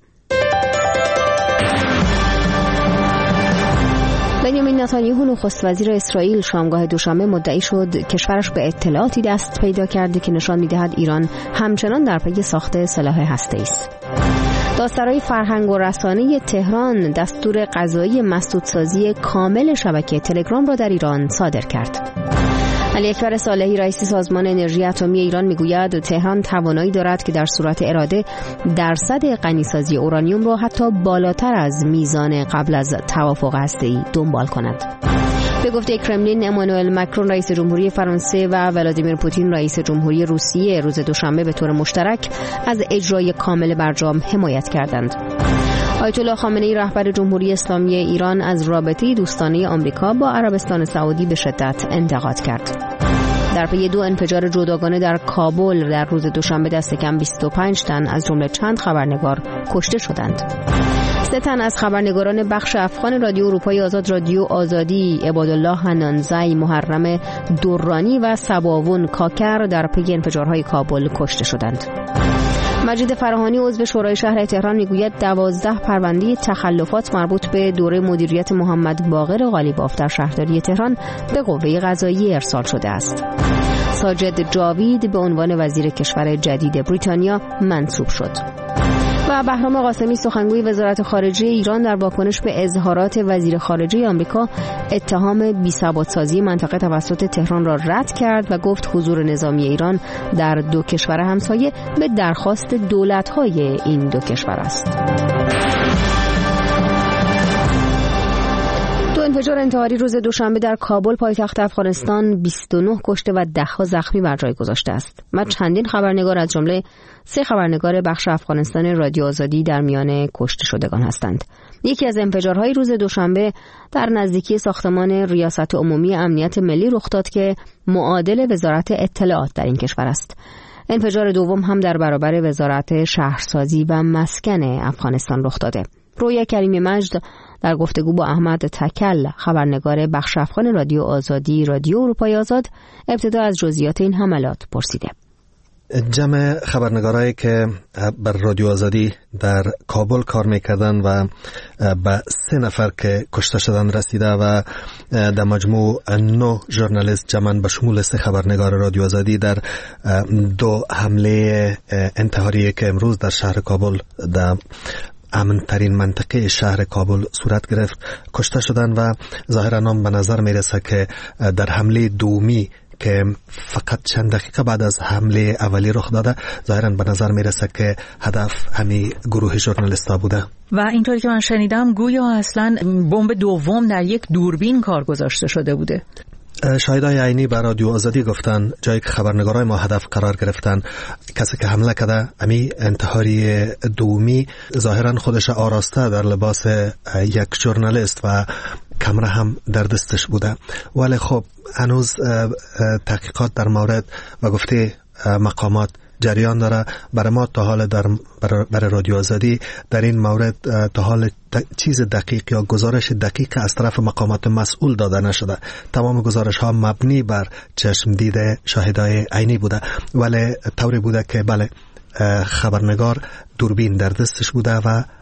بنیامین نتانیاهو نخست وزیر اسرائیل شامگاه دوشنبه مدعی شد کشورش به اطلاعاتی دست پیدا کرده که نشان می‌دهد ایران همچنان در پی ساخت سلاح هسته‌ای است. دادسرای فرهنگ و رسانه تهران دستور قضایی مسدودسازی کامل شبکه تلگرام را در ایران صادر کرد. علی اکبر صالحی رئیس سازمان انرژی اتمی ایران میگوید تهران توانایی دارد که در صورت اراده درصد غنیسازی اورانیوم را حتی بالاتر از میزان قبل از توافق هسته‌ای دنبال کند. به گفته کرملین، امانوئل مکرون رئیس جمهوری فرانسه و ولادیمیر پوتین رئیس جمهوری روسیه روز دوشنبه به طور مشترک از اجرای کامل برجام حمایت کردند. آیت الله خامنه‌ای رهبر جمهوری اسلامی ایران از رابطه دوستانه آمریکا با عربستان سعودی به شدت انتقاد کرد. در پی 2 انفجار جداگانه در کابل در روز دوشنبه دست کم 25 تن از جمله چند خبرنگار کشته شدند. 3 تن از خبرنگاران بخش افغان رادیو اروپای آزاد، رادیو آزادی، عبادالله حنانزی، محرم درانی و سباوون کاکر در پی انفجارهای کابل کشته شدند. مجید فراهانی عضو شورای شهر تهران میگوید 12 پرونده تخلفات مربوط به دوره مدیریت محمد باقر قالیباف در شهرداری تهران به قوه قضاییه ارسال شده است. ساجد جاوید به عنوان وزیر کشور جدید بریتانیا منصوب شد. و بهرام قاسمی سخنگوی وزارت خارجه ایران در واکنش به اظهارات وزیر خارجه آمریکا اتهام بی‌ثبات‌سازی منطقه توسط تهران را رد کرد و گفت حضور نظامی ایران در 2 کشور همسایه به درخواست دولت‌های این 2 کشور است. 2 انفجار انتحاری روز دوشنبه در کابل پایتخت افغانستان 29 کشته و 10 زخمی بر جای گذاشته است. و چندین خبرنگار از جمله 3 خبرنگار بخش افغانستان رادیو آزادی در میان کشته شدگان هستند. یکی از انفجارهای روز دوشنبه در نزدیکی ساختمان ریاست عمومی امنیت ملی رخ داد که معادل وزارت اطلاعات در این کشور است. انفجار دوم هم در برابر وزارت شهرسازی و مسکن افغانستان رخ داده. رویا کریم مجد در گفتگو با احمد تکل خبرنگار بخش افغان رادیو آزادی رادیو اروپای آزاد ابتدا از جزئیات این حملات پرسیده. جمع خبرنگارایی که بر رادیو آزادی در کابل کار میکردن و به 3 نفر که کشته شدن رسیده و در مجموع 9 ژورنالیست جمعاً به شمول 3 خبرنگار رادیو آزادی در 2 حمله انتحاری که امروز در شهر کابل در امن ترین منطقه شهر کابل صورت گرفت کشته شدن و ظاهراً هم به نظر میرسه که در حمله دومی که فقط چند دقیقه بعد از حمله اولی رخ داده ظاهراً به نظر میرسه که هدف همین گروه ژورنالیست‌ها بوده و اینطوری که من شنیدم گویا اصلاً بمب دوم در یک دوربین کار گذاشته شده بوده. شاهدای عینی بر رادیو آزادی گفتن جایی که خبرنگارای ما هدف قرار گرفتن کسی که حمله کرده امی انتحاری دومی ظاهرا خودش آراسته در لباس یک ژورنالیست و کامرا هم در دستش بوده، ولی خب هنوز تحقیقات در مورد و گفته مقامات جریان داره. برای ما تا حال برای رادیو آزادی در این مورد تا حال چیز دقیق یا گزارش دقیق از طرف مقامات مسئول داده نشده. تمام گزارش ها مبنی بر چشم دیده شاهدای عینی بوده، ولی طوری بوده که بله خبرنگار دوربین در دستش بوده و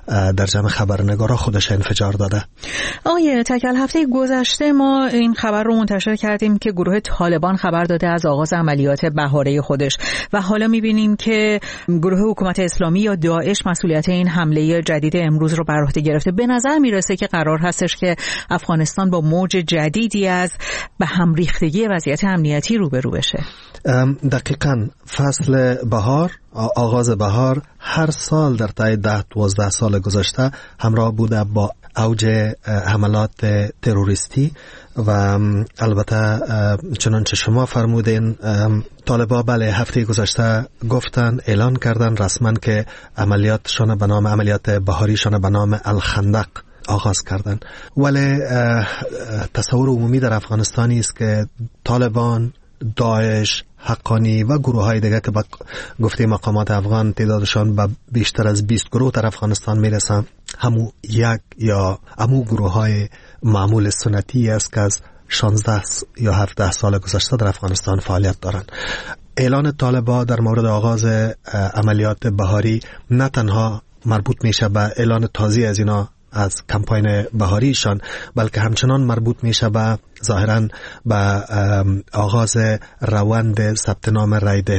در جمع خبرنگارا خودش انفجار داده. آقای تکل، هفته گذشته ما این خبر رو منتشر کردیم که گروه طالبان خبر داده از آغاز عملیات بهاره خودش و حالا می‌بینیم که گروه حکومت اسلامی یا داعش مسئولیت این حمله جدید امروز رو بر عهده گرفته. به نظر میرسه که قرار هستش که افغانستان با موج جدیدی از به هم ریختگی وضعیت امنیتی روبرو بشه. دقیقاً فصل بهار، آغاز بهار هر سال در طی 10-12 سال گذشته همراه بوده با اوج حملات تروریستی و البته چنانچه شما فرمودین طالبان بله هفته گذشته گفتن اعلان کردن رسما که عملیاتشان به نام عملیات بهاریشان به نام الخندق آغاز کردن، ولی تصور عمومی در افغانستانی است که طالبان، داعش، حقانی و گروه های دیگه که با گفته مقامات افغان تعدادشان به بیشتر از 20 گروه در افغانستان میرسن، همو یک یا همو گروه های معمول سنتی است که از 16 یا 17 سال گذشته در افغانستان فعالیت دارند. اعلان طالبان در مورد آغاز عملیات بهاری نه تنها مربوط میشه به اعلان تازی از اینا از کمپاین بهاریشان، بلکه همچنان مربوط میشه به ظاهراً به آغاز روند ثبت نام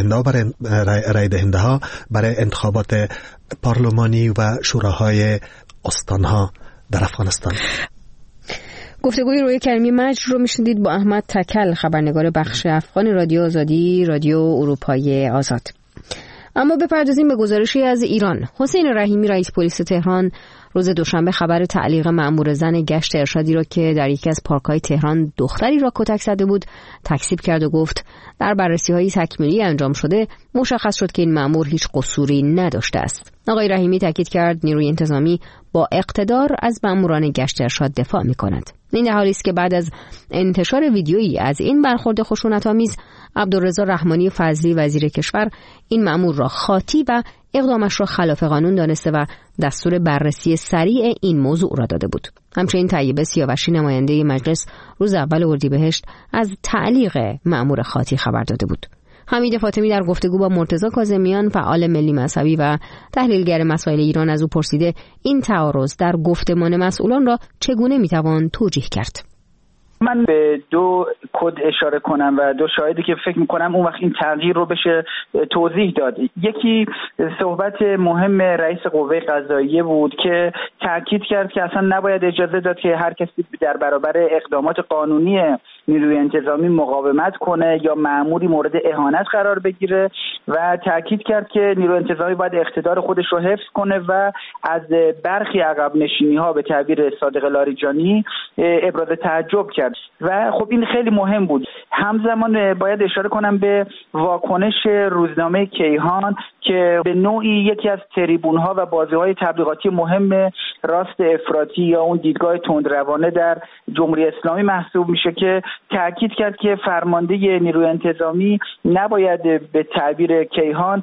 رای دهنده ها برای انتخابات پارلمانی و شوراهای استانها در افغانستان. گفتگوی روی کریمی مجد رو میشنیدید با احمد تکل، خبرنگار بخش افغان رادیو آزادی، رادیو اروپای آزاد. اما بپردازیم به گزارشی از ایران. حسین رحیمی رئیس پلیس تهران روز دوشنبه خبر تعلیق مأمور زن گشت ارشادی را که در یکی از پارک‌های تهران دختری را کتک زده بود تکذیب کرد و گفت در بررسی‌های تکمیلی انجام شده مشخص شد که این مأمور هیچ قصوری نداشته است. آقای رحیمی تاکید کرد نیروی انتظامی با اقتدار از مأموران گشت ارشاد دفاع می‌کند. این در حالی است که بعد از انتشار ویدیویی از این برخورد خشونت‌آمیز عبدالرضا رحمانی فضلی وزیر کشور این مأمور را خاطی و اقدامش را خلاف قانون دانسته و دستور بررسی سریع این موضوع را داده بود. همچنین طیبه سیاوشی نماینده مجلس روز اول اردیبهشت از تعلیق مأمور خاطی خبر داده بود. حمید فاطمی در گفتگو با مرتضی کاظمیان فعال ملی مذهبی و تحلیلگر مسائل ایران از او پرسیده این تعارض در گفتمان مسئولان را چگونه میتوان توجیه کرد؟ من به دو کد اشاره کنم و دو شاهدی که فکر میکنم اون وقت این تغییر رو بشه توضیح داد. یکی صحبت مهم رئیس قوه قضاییه بود که تاکید کرد که اصلا نباید اجازه داد که هر کسی در برابر اقدامات قانونی نیروی انتظامی مقاومت کنه یا مأموری مورد اهانت قرار بگیره و تاکید کرد که نیروی انتظامی باید اقتدار خودش رو حفظ کنه و از برخی عقب نشینی ها به تعبیر صادق لاریجانی ابراز تعجب کرد و خب این خیلی مهم بود. همزمان باید اشاره کنم به واکنش روزنامه کیهان که به نوعی یکی از تریبون‌ها و بازی‌های تبلیغاتی مهم راست افراطی یا اون دیدگاه تندروانه در جمهوری اسلامی محسوب میشه که تاکید کرد که فرمانده نیروی انتظامی نباید به تعبیر کیهان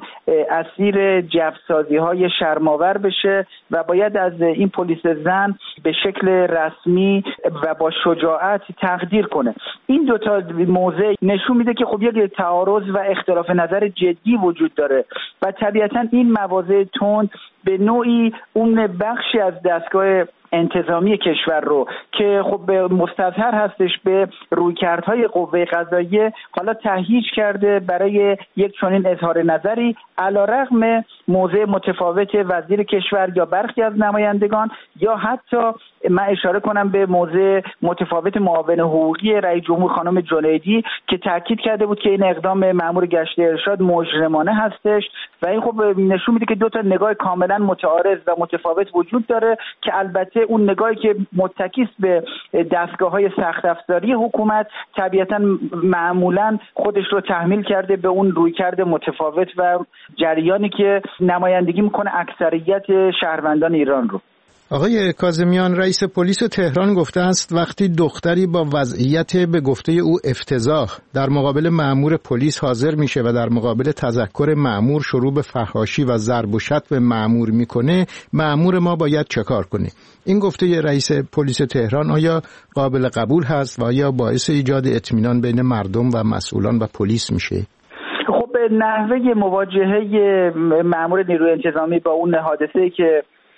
اسیر جفسازی‌های شرم‌آور بشه و باید از این پلیس زن به شکل رسمی و با شجاعت تقدیر کنه. این دو تا موضع نشون میده که خب یک تعارض و اختلاف نظر جدی وجود داره و طبیعتا این مواضع تند به نوعی اون بخشی از دستگاه انتظامی کشور رو که خب مستظهر هستش به رویکردهای قوه قضاییه حالا تهییج کرده برای یک چنین اظهار نظری علیرغم موضع متفاوت وزیر کشور یا برخی از نمایندگان یا حتی من اشاره کنم به موضع متفاوت معاون حقوقی رئیس جمهور خانم جنیدی که تاکید کرده بود که این اقدام مأمور گشت ارشاد مجرمانه هستش و این خب نشون میده که دو تا نگاه کاملا متعارض و متفاوت وجود داره که البته اون نگاهی که متکی به دستگاه‌های سخت افزاری حکومت طبیعتاً معمولاً خودش رو تحمیل کرده به اون رویکرد متفاوت و جریانی که نمایندگی میکنه اکثریت شهروندان ایران رو. آقای کاظمیان رئیس پلیس تهران گفته است وقتی دختری با وضعیت به گفته او افتضاح در مقابل مأمور پلیس حاضر میشه و در مقابل تذکر مأمور شروع به فحاشی و ضرب و شتم مأمور میکنه، مأمور ما باید چه کار کنه؟ این گفته رئیس پلیس تهران آیا قابل قبول هست و آیا باعث ایجاد اطمینان بین مردم و مسئولان و پلیس میشه؟ خب نحوه مواجهه مأمور نیروی انتظامی با اون حادثه‌ای که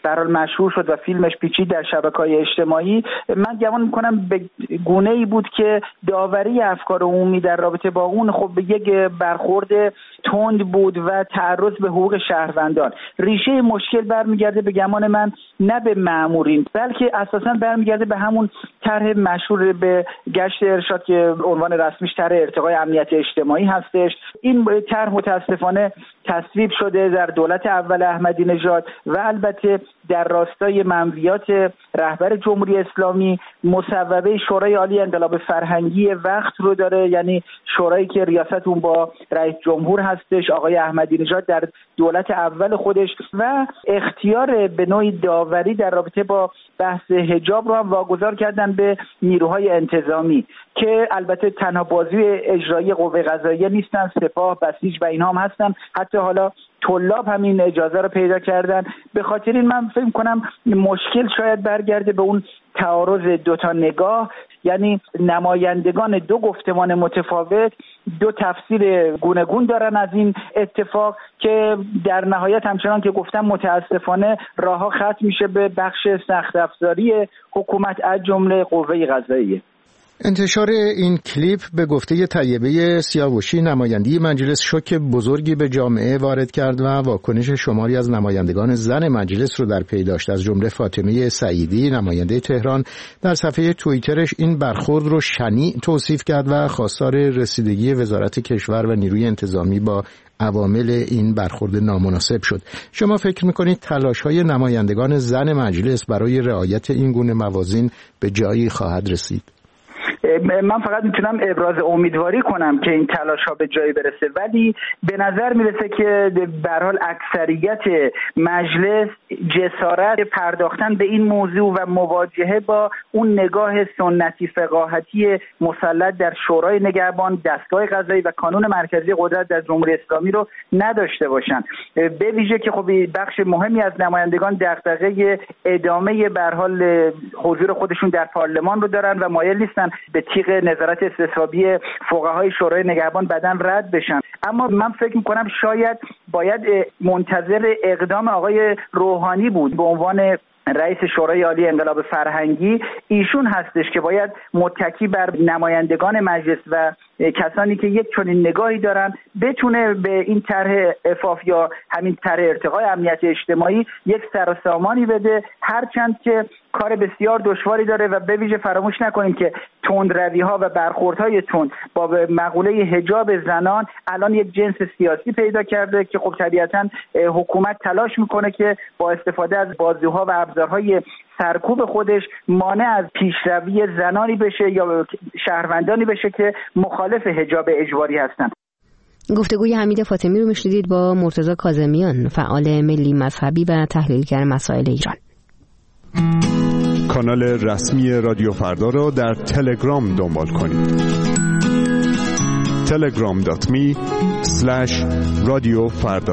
برحال مشهور شد و فیلمش پیچید در شبکه‌های اجتماعی، من گمان می‌کنم به گونه‌ای بود که داوری افکار عمومی در رابطه با اون خب یک برخورد تند بود و تعرض به حقوق شهروندان. ریشه مشکل برمیگرده به گمان من نه به مأمورین، بلکه اساساً برمیگرده به همون طرح مشهور به گشت ارشاد که عنوان رسمیش طرح ارتقای امنیت اجتماعی هستش. این طرح متاسفانه تصویب شده در دولت اول احمدی نژاد و البته در راستای منویات رهبر جمهوری اسلامی مصوبه شورای عالی انقلاب فرهنگی وقت رو داره، یعنی شورایی که ریاست اون با رئیس جمهور هستش آقای احمدی نژاد در دولت اول خودش، و اختیار به نوعی داوری در رابطه با بحث حجاب رو هم واگذار کردن به نیروهای انتظامی که البته تنها بازی اجرایی قوه قضاییه نیستن، سپاه، بسیج و اینها هم هستن، حتی حالا طلاب همین اجازه رو پیدا کردن. به خاطر این من فکر کنم مشکل شاید برگرده به اون تعارض دوتا نگاه، یعنی نمایندگان دو گفتمان متفاوت دو تفسیر گوناگون دارن از این اتفاق که در نهایت همچنان که گفتم متاسفانه راهها ختم میشه به بخش سخت افزاری حکومت از جمله قوه قضاییه. انتشار این کلیپ به گفته طیبه سیاوشی نمایندی مجلس شوک بزرگی به جامعه وارد کرد و واکنش شماری از نمایندگان زن مجلس رو در پی داشت. از جمله فاطمه سعیدی نماینده تهران در صفحه توییترش این برخورد رو شنیع توصیف کرد و خواستار رسیدگی وزارت کشور و نیروی انتظامی با عوامل این برخورد نامناسب شد. شما فکر میکنید تلاش‌های نمایندگان زن مجلس برای رعایت این گونه موازین به جایی خواهد رسید؟ من فقط میتونم ابراز امیدواری کنم که این تلاش ها به جایی برسه، ولی به نظر میرسه که به هر حال اکثریت مجلس جسارت پرداختن به این موضوع و مواجهه با اون نگاه سنتی فقاهتی مسلط در شورای نگهبان، دستگاه قضایی و کانون مرکزی قدرت در جمهوری اسلامی رو نداشته باشن، به ویژه که خب بخش مهمی از نمایندگان دغدغه ادامه به هر حال حضور خودشون در پارلمان رو دارن و مایل نیستن به تیغ نظارت استصوابی فقهای شورای نگهبان بدن رد بشن. اما من فکر میکنم شاید باید منتظر اقدام آقای روحانی بود به عنوان رئیس شورای عالی انقلاب فرهنگی. ایشون هستش که باید متکی بر نمایندگان مجلس و کسانی که یک چنین نگاهی دارن بتونه به این طرح عفاف یا همین طرح ارتقای امنیت اجتماعی یک سر و سامانی بده، هرچند که کار بسیار دشواری داره و به ویژه فراموش نکنیم که تندروی‌ها و برخوردهای تند با مقوله حجاب زنان الان یک جنس سیاسی پیدا کرده که خب طبیعتاً حکومت تلاش میکنه که با استفاده از بازوها و ابزارهای سرکوب خودش مانع از پیشروی زنانی بشه یا شهروندانی بشه که مخالف حجاب اجباری هستند. گفتگوی حمید فاطمی رو میشنیدید با مرتضی کاظمیان، فعال ملی مذهبی و تحلیلگر مسائل ایران. کانال رسمی رادیو فردا را در تلگرام دنبال کنید. telegram.me/radiofarda.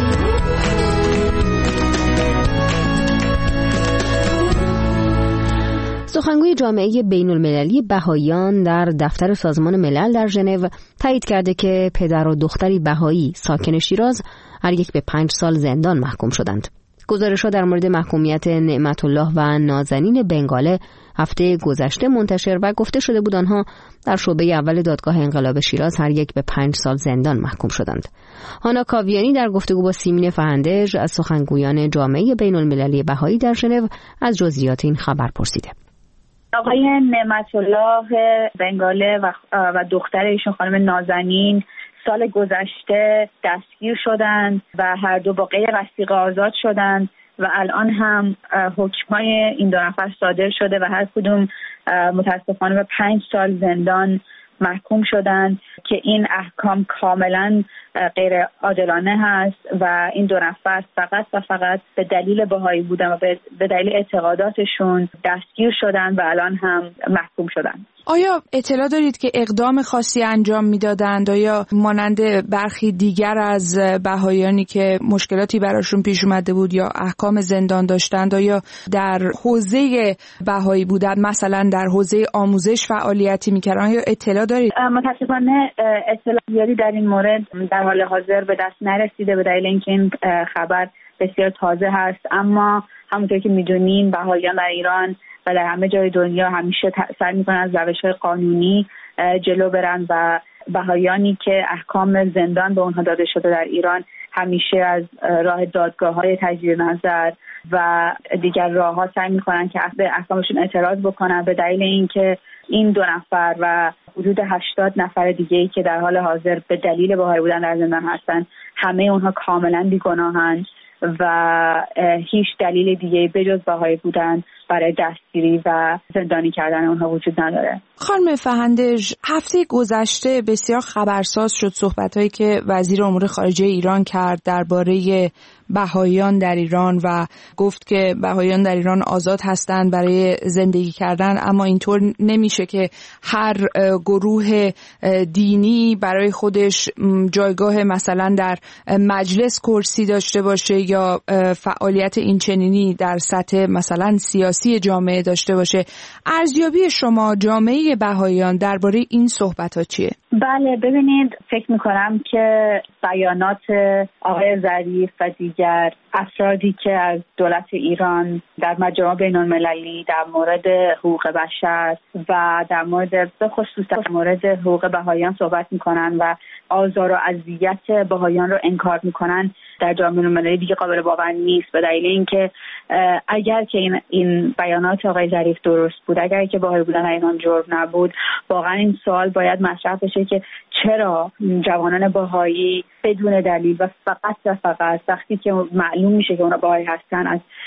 سخنگوی جامعه بین المللی بهائیان در دفتر سازمان ملل در ژنو تایید کرده که پدر و دختری بهایی ساکن شیراز هر یک به 5 سال زندان محکوم شدند. گزارش‌ها در مورد محکومیت نعمت الله و نازنین بنگاله هفته گذشته منتشر و گفته شده بود آنها در شعبه اول دادگاه انقلاب شیراز هر یک به 5 سال زندان محکوم شدند. هانا کاویانی در گفتگو با سیمین فهندج از سخنگویان جامعه بین المللی بهایی در ژنو از جزئیات این خبر پرسیده. آقای نعمت الله بنگاله و دختر ایشون خانم نازنین سال گذشته دستگیر شدند و هر دو با غیر وثیقه آزاد شدند و الان هم حکمای این دو نفر صادر شده و هر کدوم متاسفانه به 5 سال زندان محکوم شدند که این احکام کاملا غیر عادلانه هست و این دو نفر فقط و فقط به دلیل بهایی بودن و به دلیل اعتقاداتشون دستگیر شدند و الان هم محکوم شدند. آیا اطلاع دارید که اقدام خاصی انجام میدادند یا مانند برخی دیگر از بهاییانی که مشکلاتی براشون پیش اومده بود یا احکام زندان داشتند، آیا در حوزه بهایی بودن مثلا در حوزه آموزش فعالیتی میکردن یا اطلاع دارید؟ متاسفانه اطلاع زیادی در این مورد در حال حاضر به دست نرسیده به دلیل اینکه این خبر بسیار تازه هست، اما همونطور که میدونیم بهائیان در ایران و در همه جای دنیا همیشه سعی میکنن از روش‌های قانونی جلو برن و بهائیانی که احکام زندان به اونها داده شده در ایران همیشه از راه دادگاه‌های تجدید نظر و دیگر راه‌ها سعی می‌کنن که به احکامشون اعتراض بکنن، به دلیل اینکه این 2 نفر و حدود 80 نفر دیگه‌ای که در حال حاضر به دلیل بهایی بودن در زندان هستن، همه اونها کاملاً بی‌گناهند و هیچ دلیل دیگه‌ای بجز بهایی بودن برای دستگیری و زندانی کردن اونها وجود نداره. خانم فهندج، هفته گذشته بسیار خبرساز شد صحبت‌هایی که وزیر امور خارجه ایران کرد درباره بهائیان در ایران و گفت که بهائیان در ایران آزاد هستند برای زندگی کردن، اما اینطور نمیشه که هر گروه دینی برای خودش جایگاه مثلا در مجلس کرسی داشته باشه یا فعالیت اینچنینی در سطح مثلا سیاسی جامعه داشته باشه. ارزیابی شما جامعه بهائیان درباره این صحبت‌ها چیه؟ بله، ببینید، فکر میکنم که بیانات آقای ظریف و دیگر افرادی که از دولت ایران در مجامع بین‌المللی در مورد حقوق بشر و در مورد به خصوص در مورد حقوق بهائیان صحبت میکنن و آزار و اذیت بهائیان رو انکار میکنن در جامعه بین‌المللی دیگه قابل باور نیست، به دلیل اینکه اگر که این بیانات آقای ظریف درست بود، اگر که بهایی بودن در ایران جرم نبود، واقعا این سوال باید مطرح بشه که چرا جوانان بهایی بدون دلیل و فقط وقتی که معلوم میشه که اونا بهایی هستن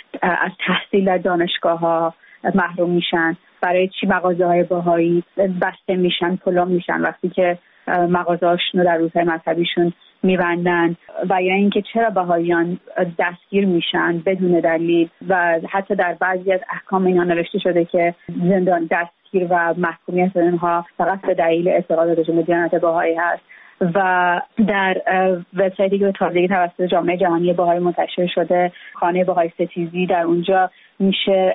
از تحصیل در دانشگاه‌ها محروم میشن، برای چی مغازه‌های بهایی بسته میشن، پلم میشن وقتی که مغازه‌هاشون رو در روزهای مذهبیشون میبندن، و یا اینکه چرا بهائیان دستگیر میشن بدون دلیل و حتی در بعضی از احکام اینا نوشته شده که زندان دستگیر و محکومیت اونها فقط به دلیل اعتقاد رژیم دیانت بهایی هست. و در وبسایتی که به تازگی توسط جامعه جهانی بهایی منتشر شده، خانه بهایی ستیزی، در اونجا میشه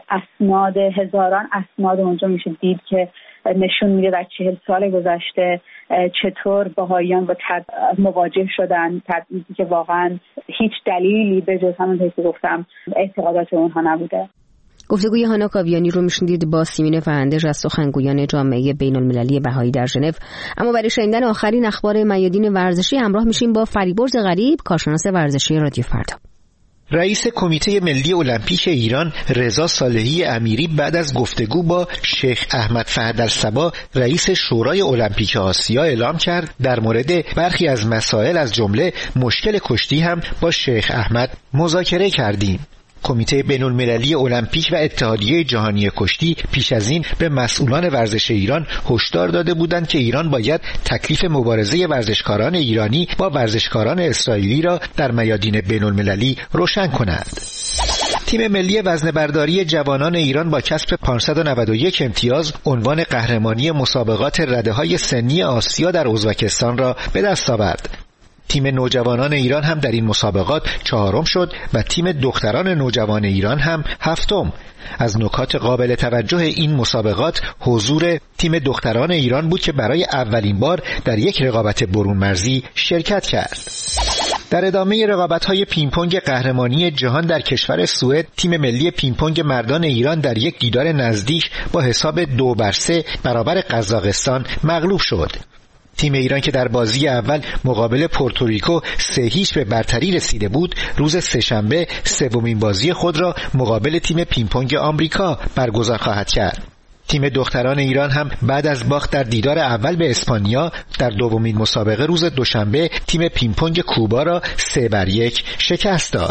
هزاران اسناد اونجا میشه دید که نشون میده در 40 سال گذشته چطور بهائیان با مواجه شدن، تبعیضی که واقعا هیچ دلیلی به جز همون که گفتم اعتقادات اونها نبوده. گفتگوی هانا کاویانی رو میشنیدید با سیمین فهندج از سخنگویان جامعه بین‌المللی بهایی در ژنو. اما برای شنیدن آخرین اخبار میادین ورزشی همراه میشیم با فریبرز غریب، کارشناس ورزشی رادیو فردا. رئیس کمیته ملی المپیک ایران رضا صالحی امیری بعد از گفتگو با شیخ احمد فهدالصبا رئیس شورای المپیک آسیا اعلام کرد در مورد برخی از مسائل از جمله مشکل کشتی هم با شیخ احمد مذاکره کردیم. کمیته بین‌المللی المپیک و اتحادیه جهانی کشتی پیش از این به مسئولان ورزش ایران هشدار داده بودند که ایران باید تکلیف مبارزه ورزشکاران ایرانی با ورزشکاران اسرائیلی را در میادین بین‌المللی روشن کند. تیم ملی وزنه‌برداری جوانان ایران با کسب 591 امتیاز عنوان قهرمانی مسابقات رده‌های سنی آسیا در ازبکستان را به دست آورد. تیم نوجوانان ایران هم در این مسابقات 4م شد و تیم دختران نوجوان ایران هم 7م. از نکات قابل توجه این مسابقات حضور تیم دختران ایران بود که برای اولین بار در یک رقابت برون مرزی شرکت کرد. در ادامه رقابت‌های پینگ-پونگ قهرمانی جهان در کشور سوئد، تیم ملی پینگ-پونگ مردان ایران در یک دیدار نزدیک با حساب 2-3 برابر قزاقستان مغلوب شد. تیم ایران که در بازی اول مقابل پورتوریکو 3-0 به برتری رسیده بود، روز سه‌شنبه سومین بازی خود را مقابل تیم پینگ-پونگ آمریکا برگزار خواهد کرد. تیم دختران ایران هم بعد از باخت در دیدار اول به اسپانیا در دومین مسابقه روز دوشنبه تیم پینگ-پونگ کوبا را 3-1 شکست داد.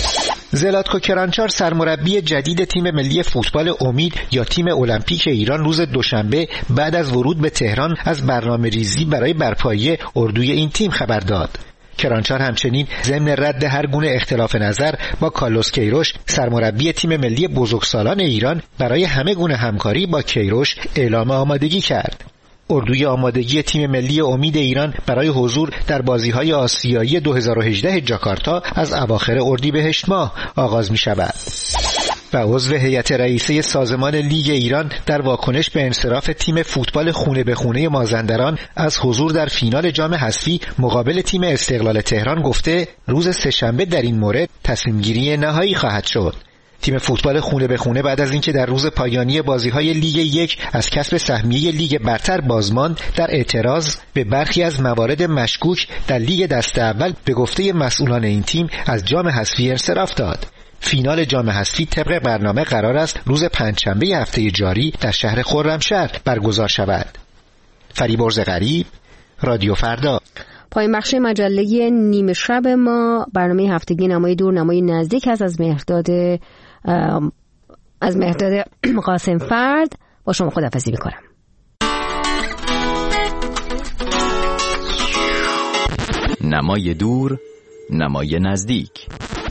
زلاتکو کرانچار سرمربی جدید تیم ملی فوتبال امید یا تیم المپیک ایران روز دوشنبه بعد از ورود به تهران از برنامه‌ریزی برای برپایی اردوی این تیم خبر داد. کرانچار همچنین ضمن رد هر گونه اختلاف نظر با کارلوس کیروش سرمربی تیم ملی بزرگسالان ایران برای همه گونه همکاری با کیروش اعلام آمادگی کرد. اردوی آمادگی تیم ملی امید ایران برای حضور در بازی‌های آسیایی 2018 جاکارتا از اواخر اردیبهشت ماه آغاز می‌شود. و عضو هیئت رئیسه سازمان لیگ ایران در واکنش به انصراف تیم فوتبال خونه به خونه مازندران از حضور در فینال جام حذفی مقابل تیم استقلال تهران گفته روز سه‌شنبه در این مورد تصمیم‌گیری نهایی خواهد شد. تیم فوتبال خونه به خونه بعد از اینکه در روز پایانی بازی‌های لیگ 1 از کسب سهمیه لیگ برتر بازماند، در اعتراض به برخی از موارد مشکوک در لیگ دسته اول به گفته مسئولان این تیم از جام حذفی انصراف داد. فینال جام حذفی طبق برنامه قرار است روز پنجشنبه هفته جاری در شهر خرمشهر برگزار شود. فریبرز غریب، رادیو فردا. پایان بخش مجله نیمه شب ما برنامه هفتگی نمای دور نمای نزدیک از مهرداد قاسم فرد با شما خداحافظی می‌کنم. نمای دور نمای نزدیک.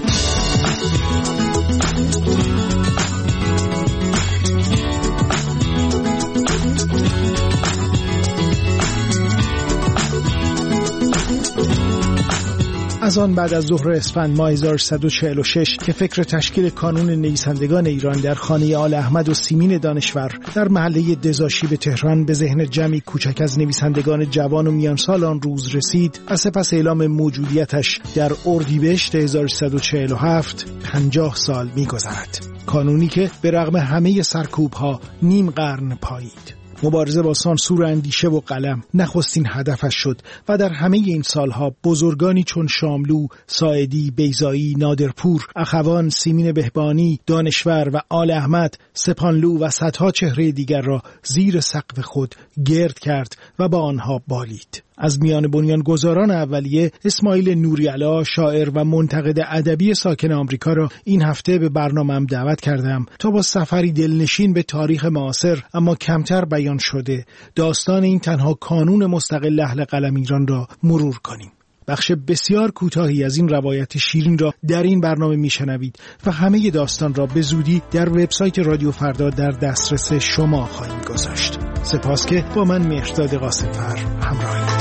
از آن بعد از ظهر اسفند ماه 1346 که فکر تشکیل کانون نویسندگان ایران در خانه آل احمد و سیمین دانشور در محله دزاشی به تهران به ذهن جمعی کوچک از نویسندگان جوان و میانسال آن روز رسید، از سپس اعلام موجودیتش در اردیبهشت 1347 50 سال می‌گذرد. کانونی که به رغم همه سرکوب‌ها نیم قرن پایید. مبارزه با سانسور اندیشه و قلم نخستین هدفش شد و در همه این سالها بزرگانی چون شاملو، ساعدی، بیضایی، نادرپور، اخوان، سیمین بهبانی، دانشور و آل احمد، سپانلو و صدها چهره دیگر را زیر سقف خود گرد کرد و با آنها بالید. از میان بنیانگذاران اولیه اسماعیل نوری‌علا، شاعر و منتقد ادبی ساکن آمریکا را این هفته به برنامه‌ام دعوت کردم تا با سفری دلنشین به تاریخ معاصر اما کمتر بیان شده داستان این تنها کانون مستقل اهل قلم ایران را مرور کنیم. بخش بسیار کوتاهی از این روایت شیرین را در این برنامه میشنوید و همه داستان را به زودی در وبسایت رادیو فردا در دسترس شما خواهیم گذاشت. سپاس که با من مهرداد قاسم‌فر همراهید.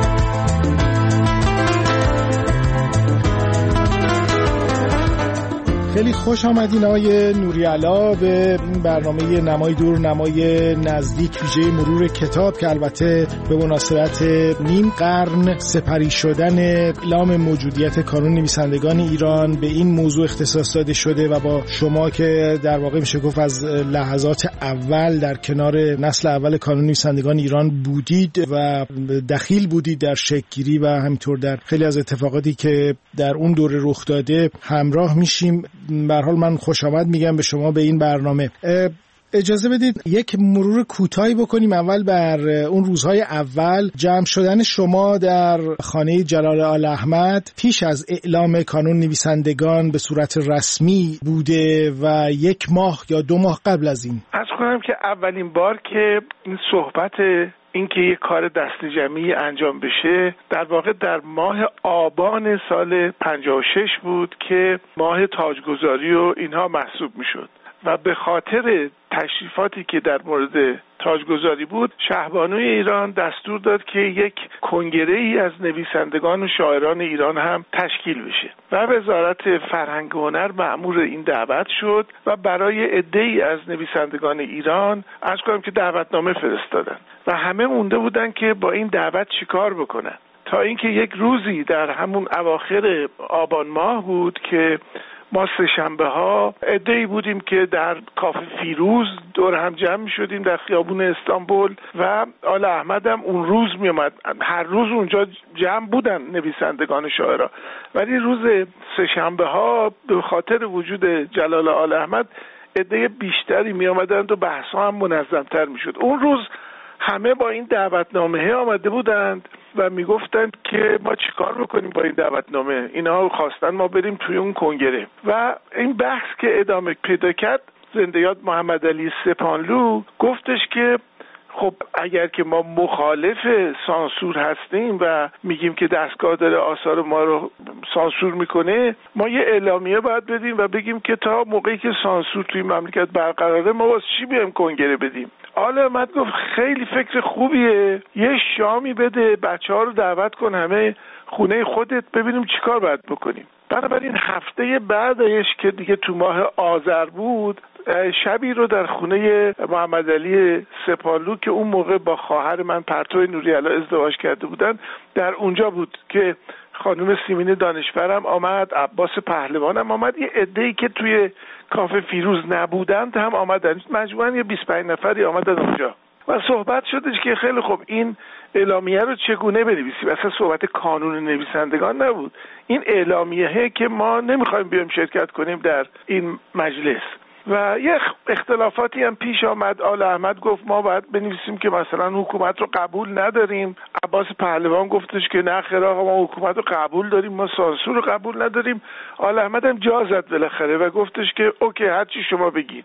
خیلی خوش آمدین آقای نوری‌علا به این برنامه نمای دور نمای نزدیک ویژه مرور کتاب که البته به مناسبت نیم قرن سپری شدن اعلام موجودیت کانون نویسندگان ایران به این موضوع اختصاص داده شده و با شما که در واقع میشه گفت از لحظات اول در کنار نسل اول کانون نویسندگان ایران بودید و دخیل بودید در شکل‌گیری و همینطور در خیلی از اتفاقاتی که در اون دوره رخ داده همراه میشیم. به هر حال من خوش آمد میگم به شما به این برنامه. اجازه بدید یک مرور کوتاهی بکنیم اول بر اون روزهای اول جمع شدن شما در خانه جلال آل احمد پیش از اعلام کانون نویسندگان به صورت رسمی بوده و یک ماه یا 2 ماه قبل از این. عرض کنم که اولین بار که این صحبت اینکه یک کار دست جمعی انجام بشه در واقع در ماه آبان سال 56 بود که ماه تاجگذاری و اینها محسوب میشد و به خاطر تشریفاتی که در مورد تاجگذاری بود شهبانوی ایران دستور داد که یک کنگره ای از نویسندگان و شاعران ایران هم تشکیل بشه و وزارت فرهنگ و هنر مأمور این دعوت شد و برای عده‌ای از نویسندگان ایران عرض کنم که دعوتنامه فرستادن و همه مونده بودن که با این دعوت چیکار بکنن تا اینکه یک روزی در همون اواخر آبان ماه بود که ما سه‌شنبه ها عده‌ای بودیم که در کافه فیروز دور هم جمع می شدیم در خیابون استانبول و آل احمد هم اون روز می اومد. هر روز اونجا جمع بودن نویسندگان شاعرها، ولی روز سه‌شنبه ها به خاطر وجود جلال آل احمد عده بیشتری می آمدند و بحث ها هم منظم‌تر می شد. اون روز همه با این دعوتنامه آمده بودند و میگفتند که ما چیکار بکنیم با این دعوتنامه. اینا خواستن ما بریم توی اون کنگره و این بحث که ادامه پیدا کرد زنده یاد محمد علی سپانلو گفتش که خب اگر که ما مخالف سانسور هستیم و میگیم که دستگاه داره آثار ما رو سانسور میکنه، ما یه اعلامیه باید بدیم و بگیم که تا موقعی که سانسور توی مملکت برقراره ما واسه چی بیایم کنگره بدیم. آل احمد گفت خیلی فکر خوبیه، یه شامی بده، بچه‌ها رو دعوت کن همه خونه خودت، ببینیم چیکار باید بکنیم. بنابراین هفته بعدش که دیگه تو ماه آذر بود، شبی رو در خونه محمد علی سپانلو که اون موقع با خواهر من پرتو نوری‌علا ازدواج کرده بودن در اونجا بود که خانم سیمین دانشورم آمد، عباس پهلوانم آمد، یه عده‌ای که توی کافه فیروز نبودند هم آمدن، مجموعاً یه 25 نفری آمدن اونجا و صحبت شدش که خیلی خوب این اعلامیه رو چگونه بنویسیم. اصلا صحبت کانون نویسندگان نبود، این اعلامیه که ما نمیخوایم بیایم شرکت کنیم در این مجلس و یه اختلافاتی هم پیش آمد. آل احمد گفت ما باید بنویسیم که مثلا حکومت رو قبول نداریم، عباس پهلوان گفتش که نه خیر آقا ما حکومت رو قبول داریم، ما سانسور رو قبول نداریم. آل احمد هم جا زد بالاخره و گفتش که اوکی هر چی شما بگید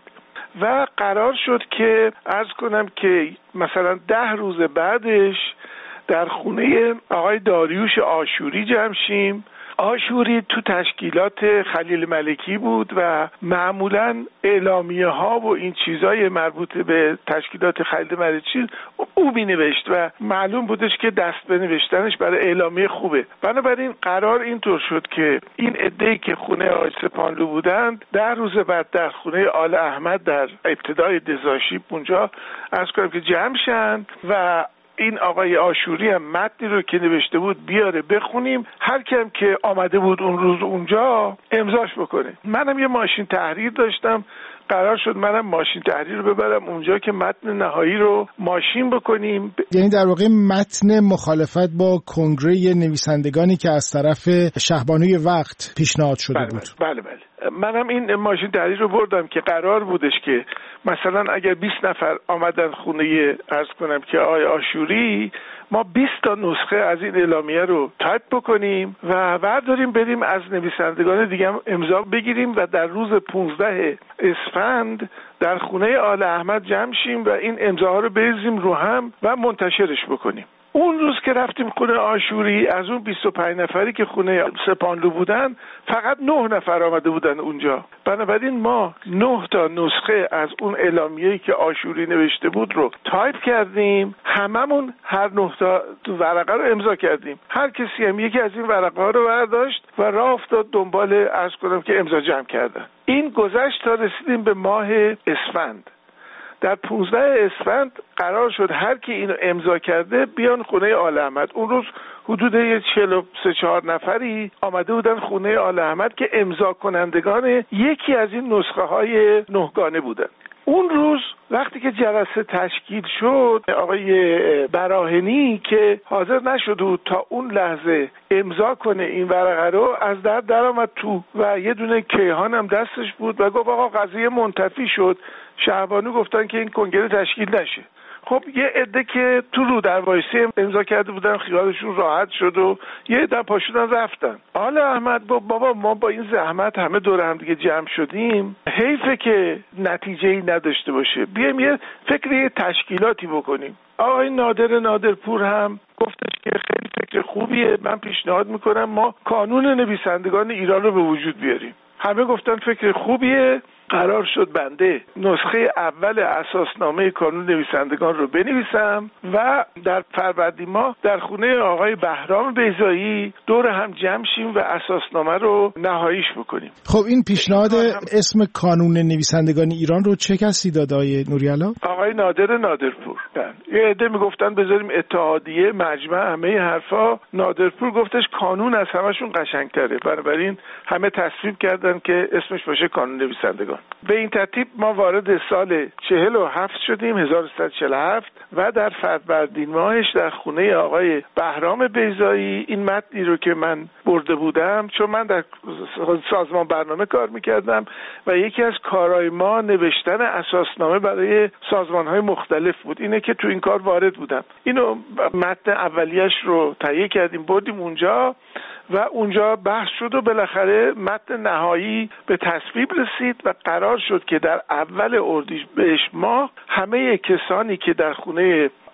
و قرار شد که عرض کنم که مثلا 10 روز بعدش در خونه آقای داریوش آشوری جمع شیم. آشوری تو تشکیلات خلیل ملکی بود و معمولاً اعلامیه ها و این چیزای مربوط به تشکیلات خلیل ملکی او بینوشت و معلوم بودش که دست به نوشتنش برای اعلامیه خوبه. بنابراین قرار اینطور شد که این عده‌ای که خونه آقای سپانلو بودند 10 روز بعد در خونه آل احمد در ابتدای دزاشیب اونجا عرض کنم که جمع شن و این آقای آشوری هم متنی رو که نوشته بود بیاره بخونیم، هر کم که آمده بود اون روز اونجا امضاش بکنه. منم یه ماشین تحریر داشتم، قرار شد منم ماشین تحریر رو ببرم اونجا که متن نهایی رو ماشین بکنیم. یعنی در واقع متن مخالفت با کنگره نویسندگانی که از طرف شهبانوی وقت پیشنهاد شده بود. بله. منم این ماشین تحریر رو بردم که قرار بودش که مثلا اگر 20 نفر آمدن خونه عرض کنم که آقای آشوری، ما 20 تا نسخه از این اعلامیه رو تایپ بکنیم و برداریم بریم از نویسندگان دیگه هم امضا بگیریم و در روز 15 اسفند در خونه آل احمد جمع شیم و این امضاها رو بریزیم رو هم و منتشرش بکنیم. اون روز که رفتیم خونه آشوری، از اون 25 نفری که خونه سپانلو بودن فقط 9 نفر آمده بودن اونجا. بنابراین ما 9 تا نسخه از اون اعلامیه‌ای که آشوری نوشته بود رو تایپ کردیم، هممون هر 9 تا ورقه رو امضا کردیم. هر کسی هم یکی از این ورقه ها رو برداشت و راه افتاد دنبال عرض کنم که امضا جمع کردن. این گذشت تا رسیدیم به ماه اسفند. در 15 اسفند قرار شد هر کی اینو امضا کرده بیان خونه آل احمد. اون روز حدود 43-4 نفری آمده بودن خونه آل احمد که امضا کنندگان یکی از این نسخه های 9 گانه بودن. اون روز وقتی که جلسه تشکیل شد، آقای براهنی که حاضر نشد بود تا اون لحظه امضا کنه این ورقه رو، از در آمد تو و یه دونه کیهان هم دستش بود و گفت آقا قضیه منتفی شد، شهبانو گفتن که این کنگره تشکیل نشه. خب یه عده که تو رو در وایسی امضا کرده بودن خیالشون راحت شد و یه عده پاشون رفتن. آل احمد گفت بابا ما با این زحمت همه دور هم دیگه جمع شدیم، حیفه که نتیجه‌ای نداشته باشه، بیایم یه فکر تشکیلاتی بکنیم. آقای نادرپور هم گفتش که خیلی فکر خوبیه، من پیشنهاد میکنم ما کانون نویسندگان ایران رو به وجود بیاریم. همه گفتن فکر خوبیه. قرار شد بنده نسخه اول اساسنامه کانون نویسندگان رو بنویسم و در فروردین ماه در خونه آقای بهرام بیضایی دور هم جمع شیم و اساسنامه رو نهاییش بکنیم. خب این پیشنهاد اسم کانون نویسندگان ایران رو چه کسی داد آقای نوری‌علا؟ آقای نادرپور. یه عده میگفتن بذاریم اتحادیه، مجمع، همه حرفا. نادرپور گفتش کانون از همشون قشنگتره، بنابراین همه تصویب کردن که اسمش باشه کانون نویسندگان. به این ترتیب ما وارد سال 47 شدیم، 1347 و در فروردین ماهش در خونه آقای بهرام بیضایی این متنی رو که من برده بودم، چون من در سازمان برنامه کار میکردم و یکی از کارهای ما نوشتن اساسنامه برای سازمانهای مختلف بود، اینه که تو این کار وارد بودم. اینو متن اولیش رو تهیه کردیم بردیم اونجا و اونجا بحث شد و بالاخره متن نهایی به تصویب رسید و قرار شد که در اول اردیبهشت ماه همه کسانی که در خونه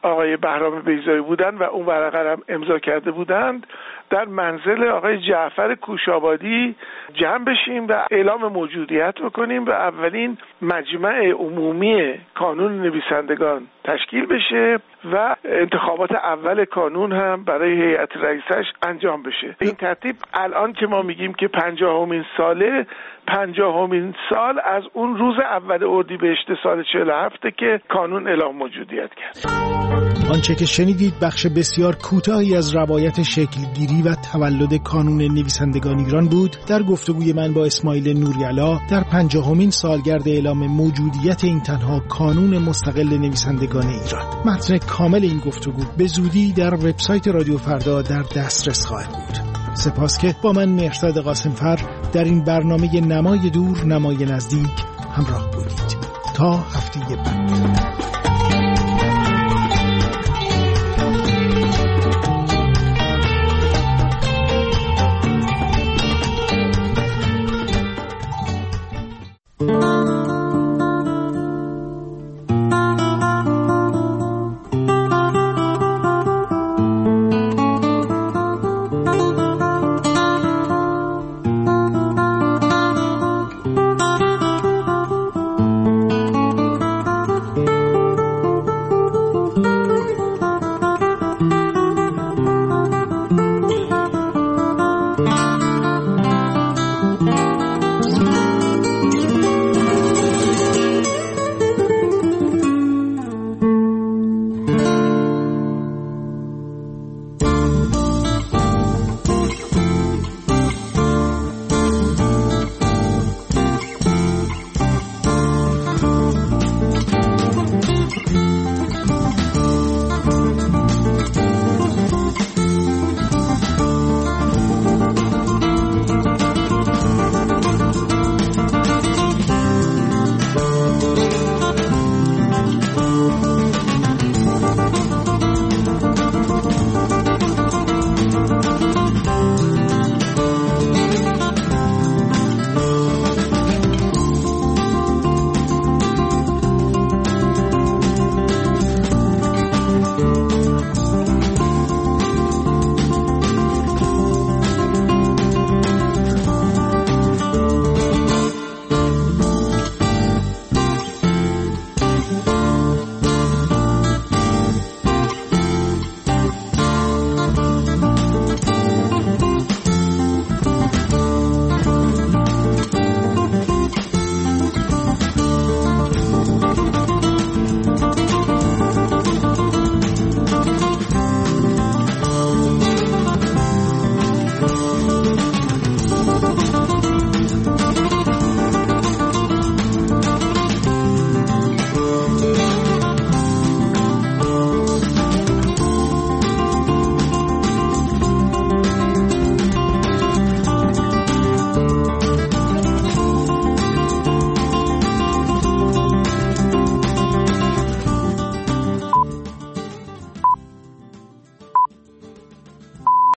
آقای بهرام بیضایی بودن و اون ورقه هم امضا کرده بودند، در منزل آقای جعفر کوشابادی جمع بشیم و اعلام موجودیت بکنیم و اولین مجمع عمومی کانون نویسندگان تشکیل بشه و انتخابات اول کانون هم برای هیئت رئیسش انجام بشه. این ترتیب الان که ما میگیم که 50مین ساله، 50مین سال از اون روز اول اردیبهشت سال 47 که کانون اعلام موجودیت کرد. آنچه که شنیدید بخش بسیار کوتاهی از روایت شکلگیری و تولد کانون نویسندگان ایران بود در گفتگوی من با اسماعیل نوری‌علا در 50مین سالگرد اعلام موجودیت این تنها کانون مستقل نویسندگان ایران. متن کامل این گفتگو به زودی در وبسایت رادیو فردا در دسترس خواهد بود. سپاس که با من مهرداد قاسمفر در این برنامه نمای دور نمای نزدیک همراه بودید. تا هفته بعد.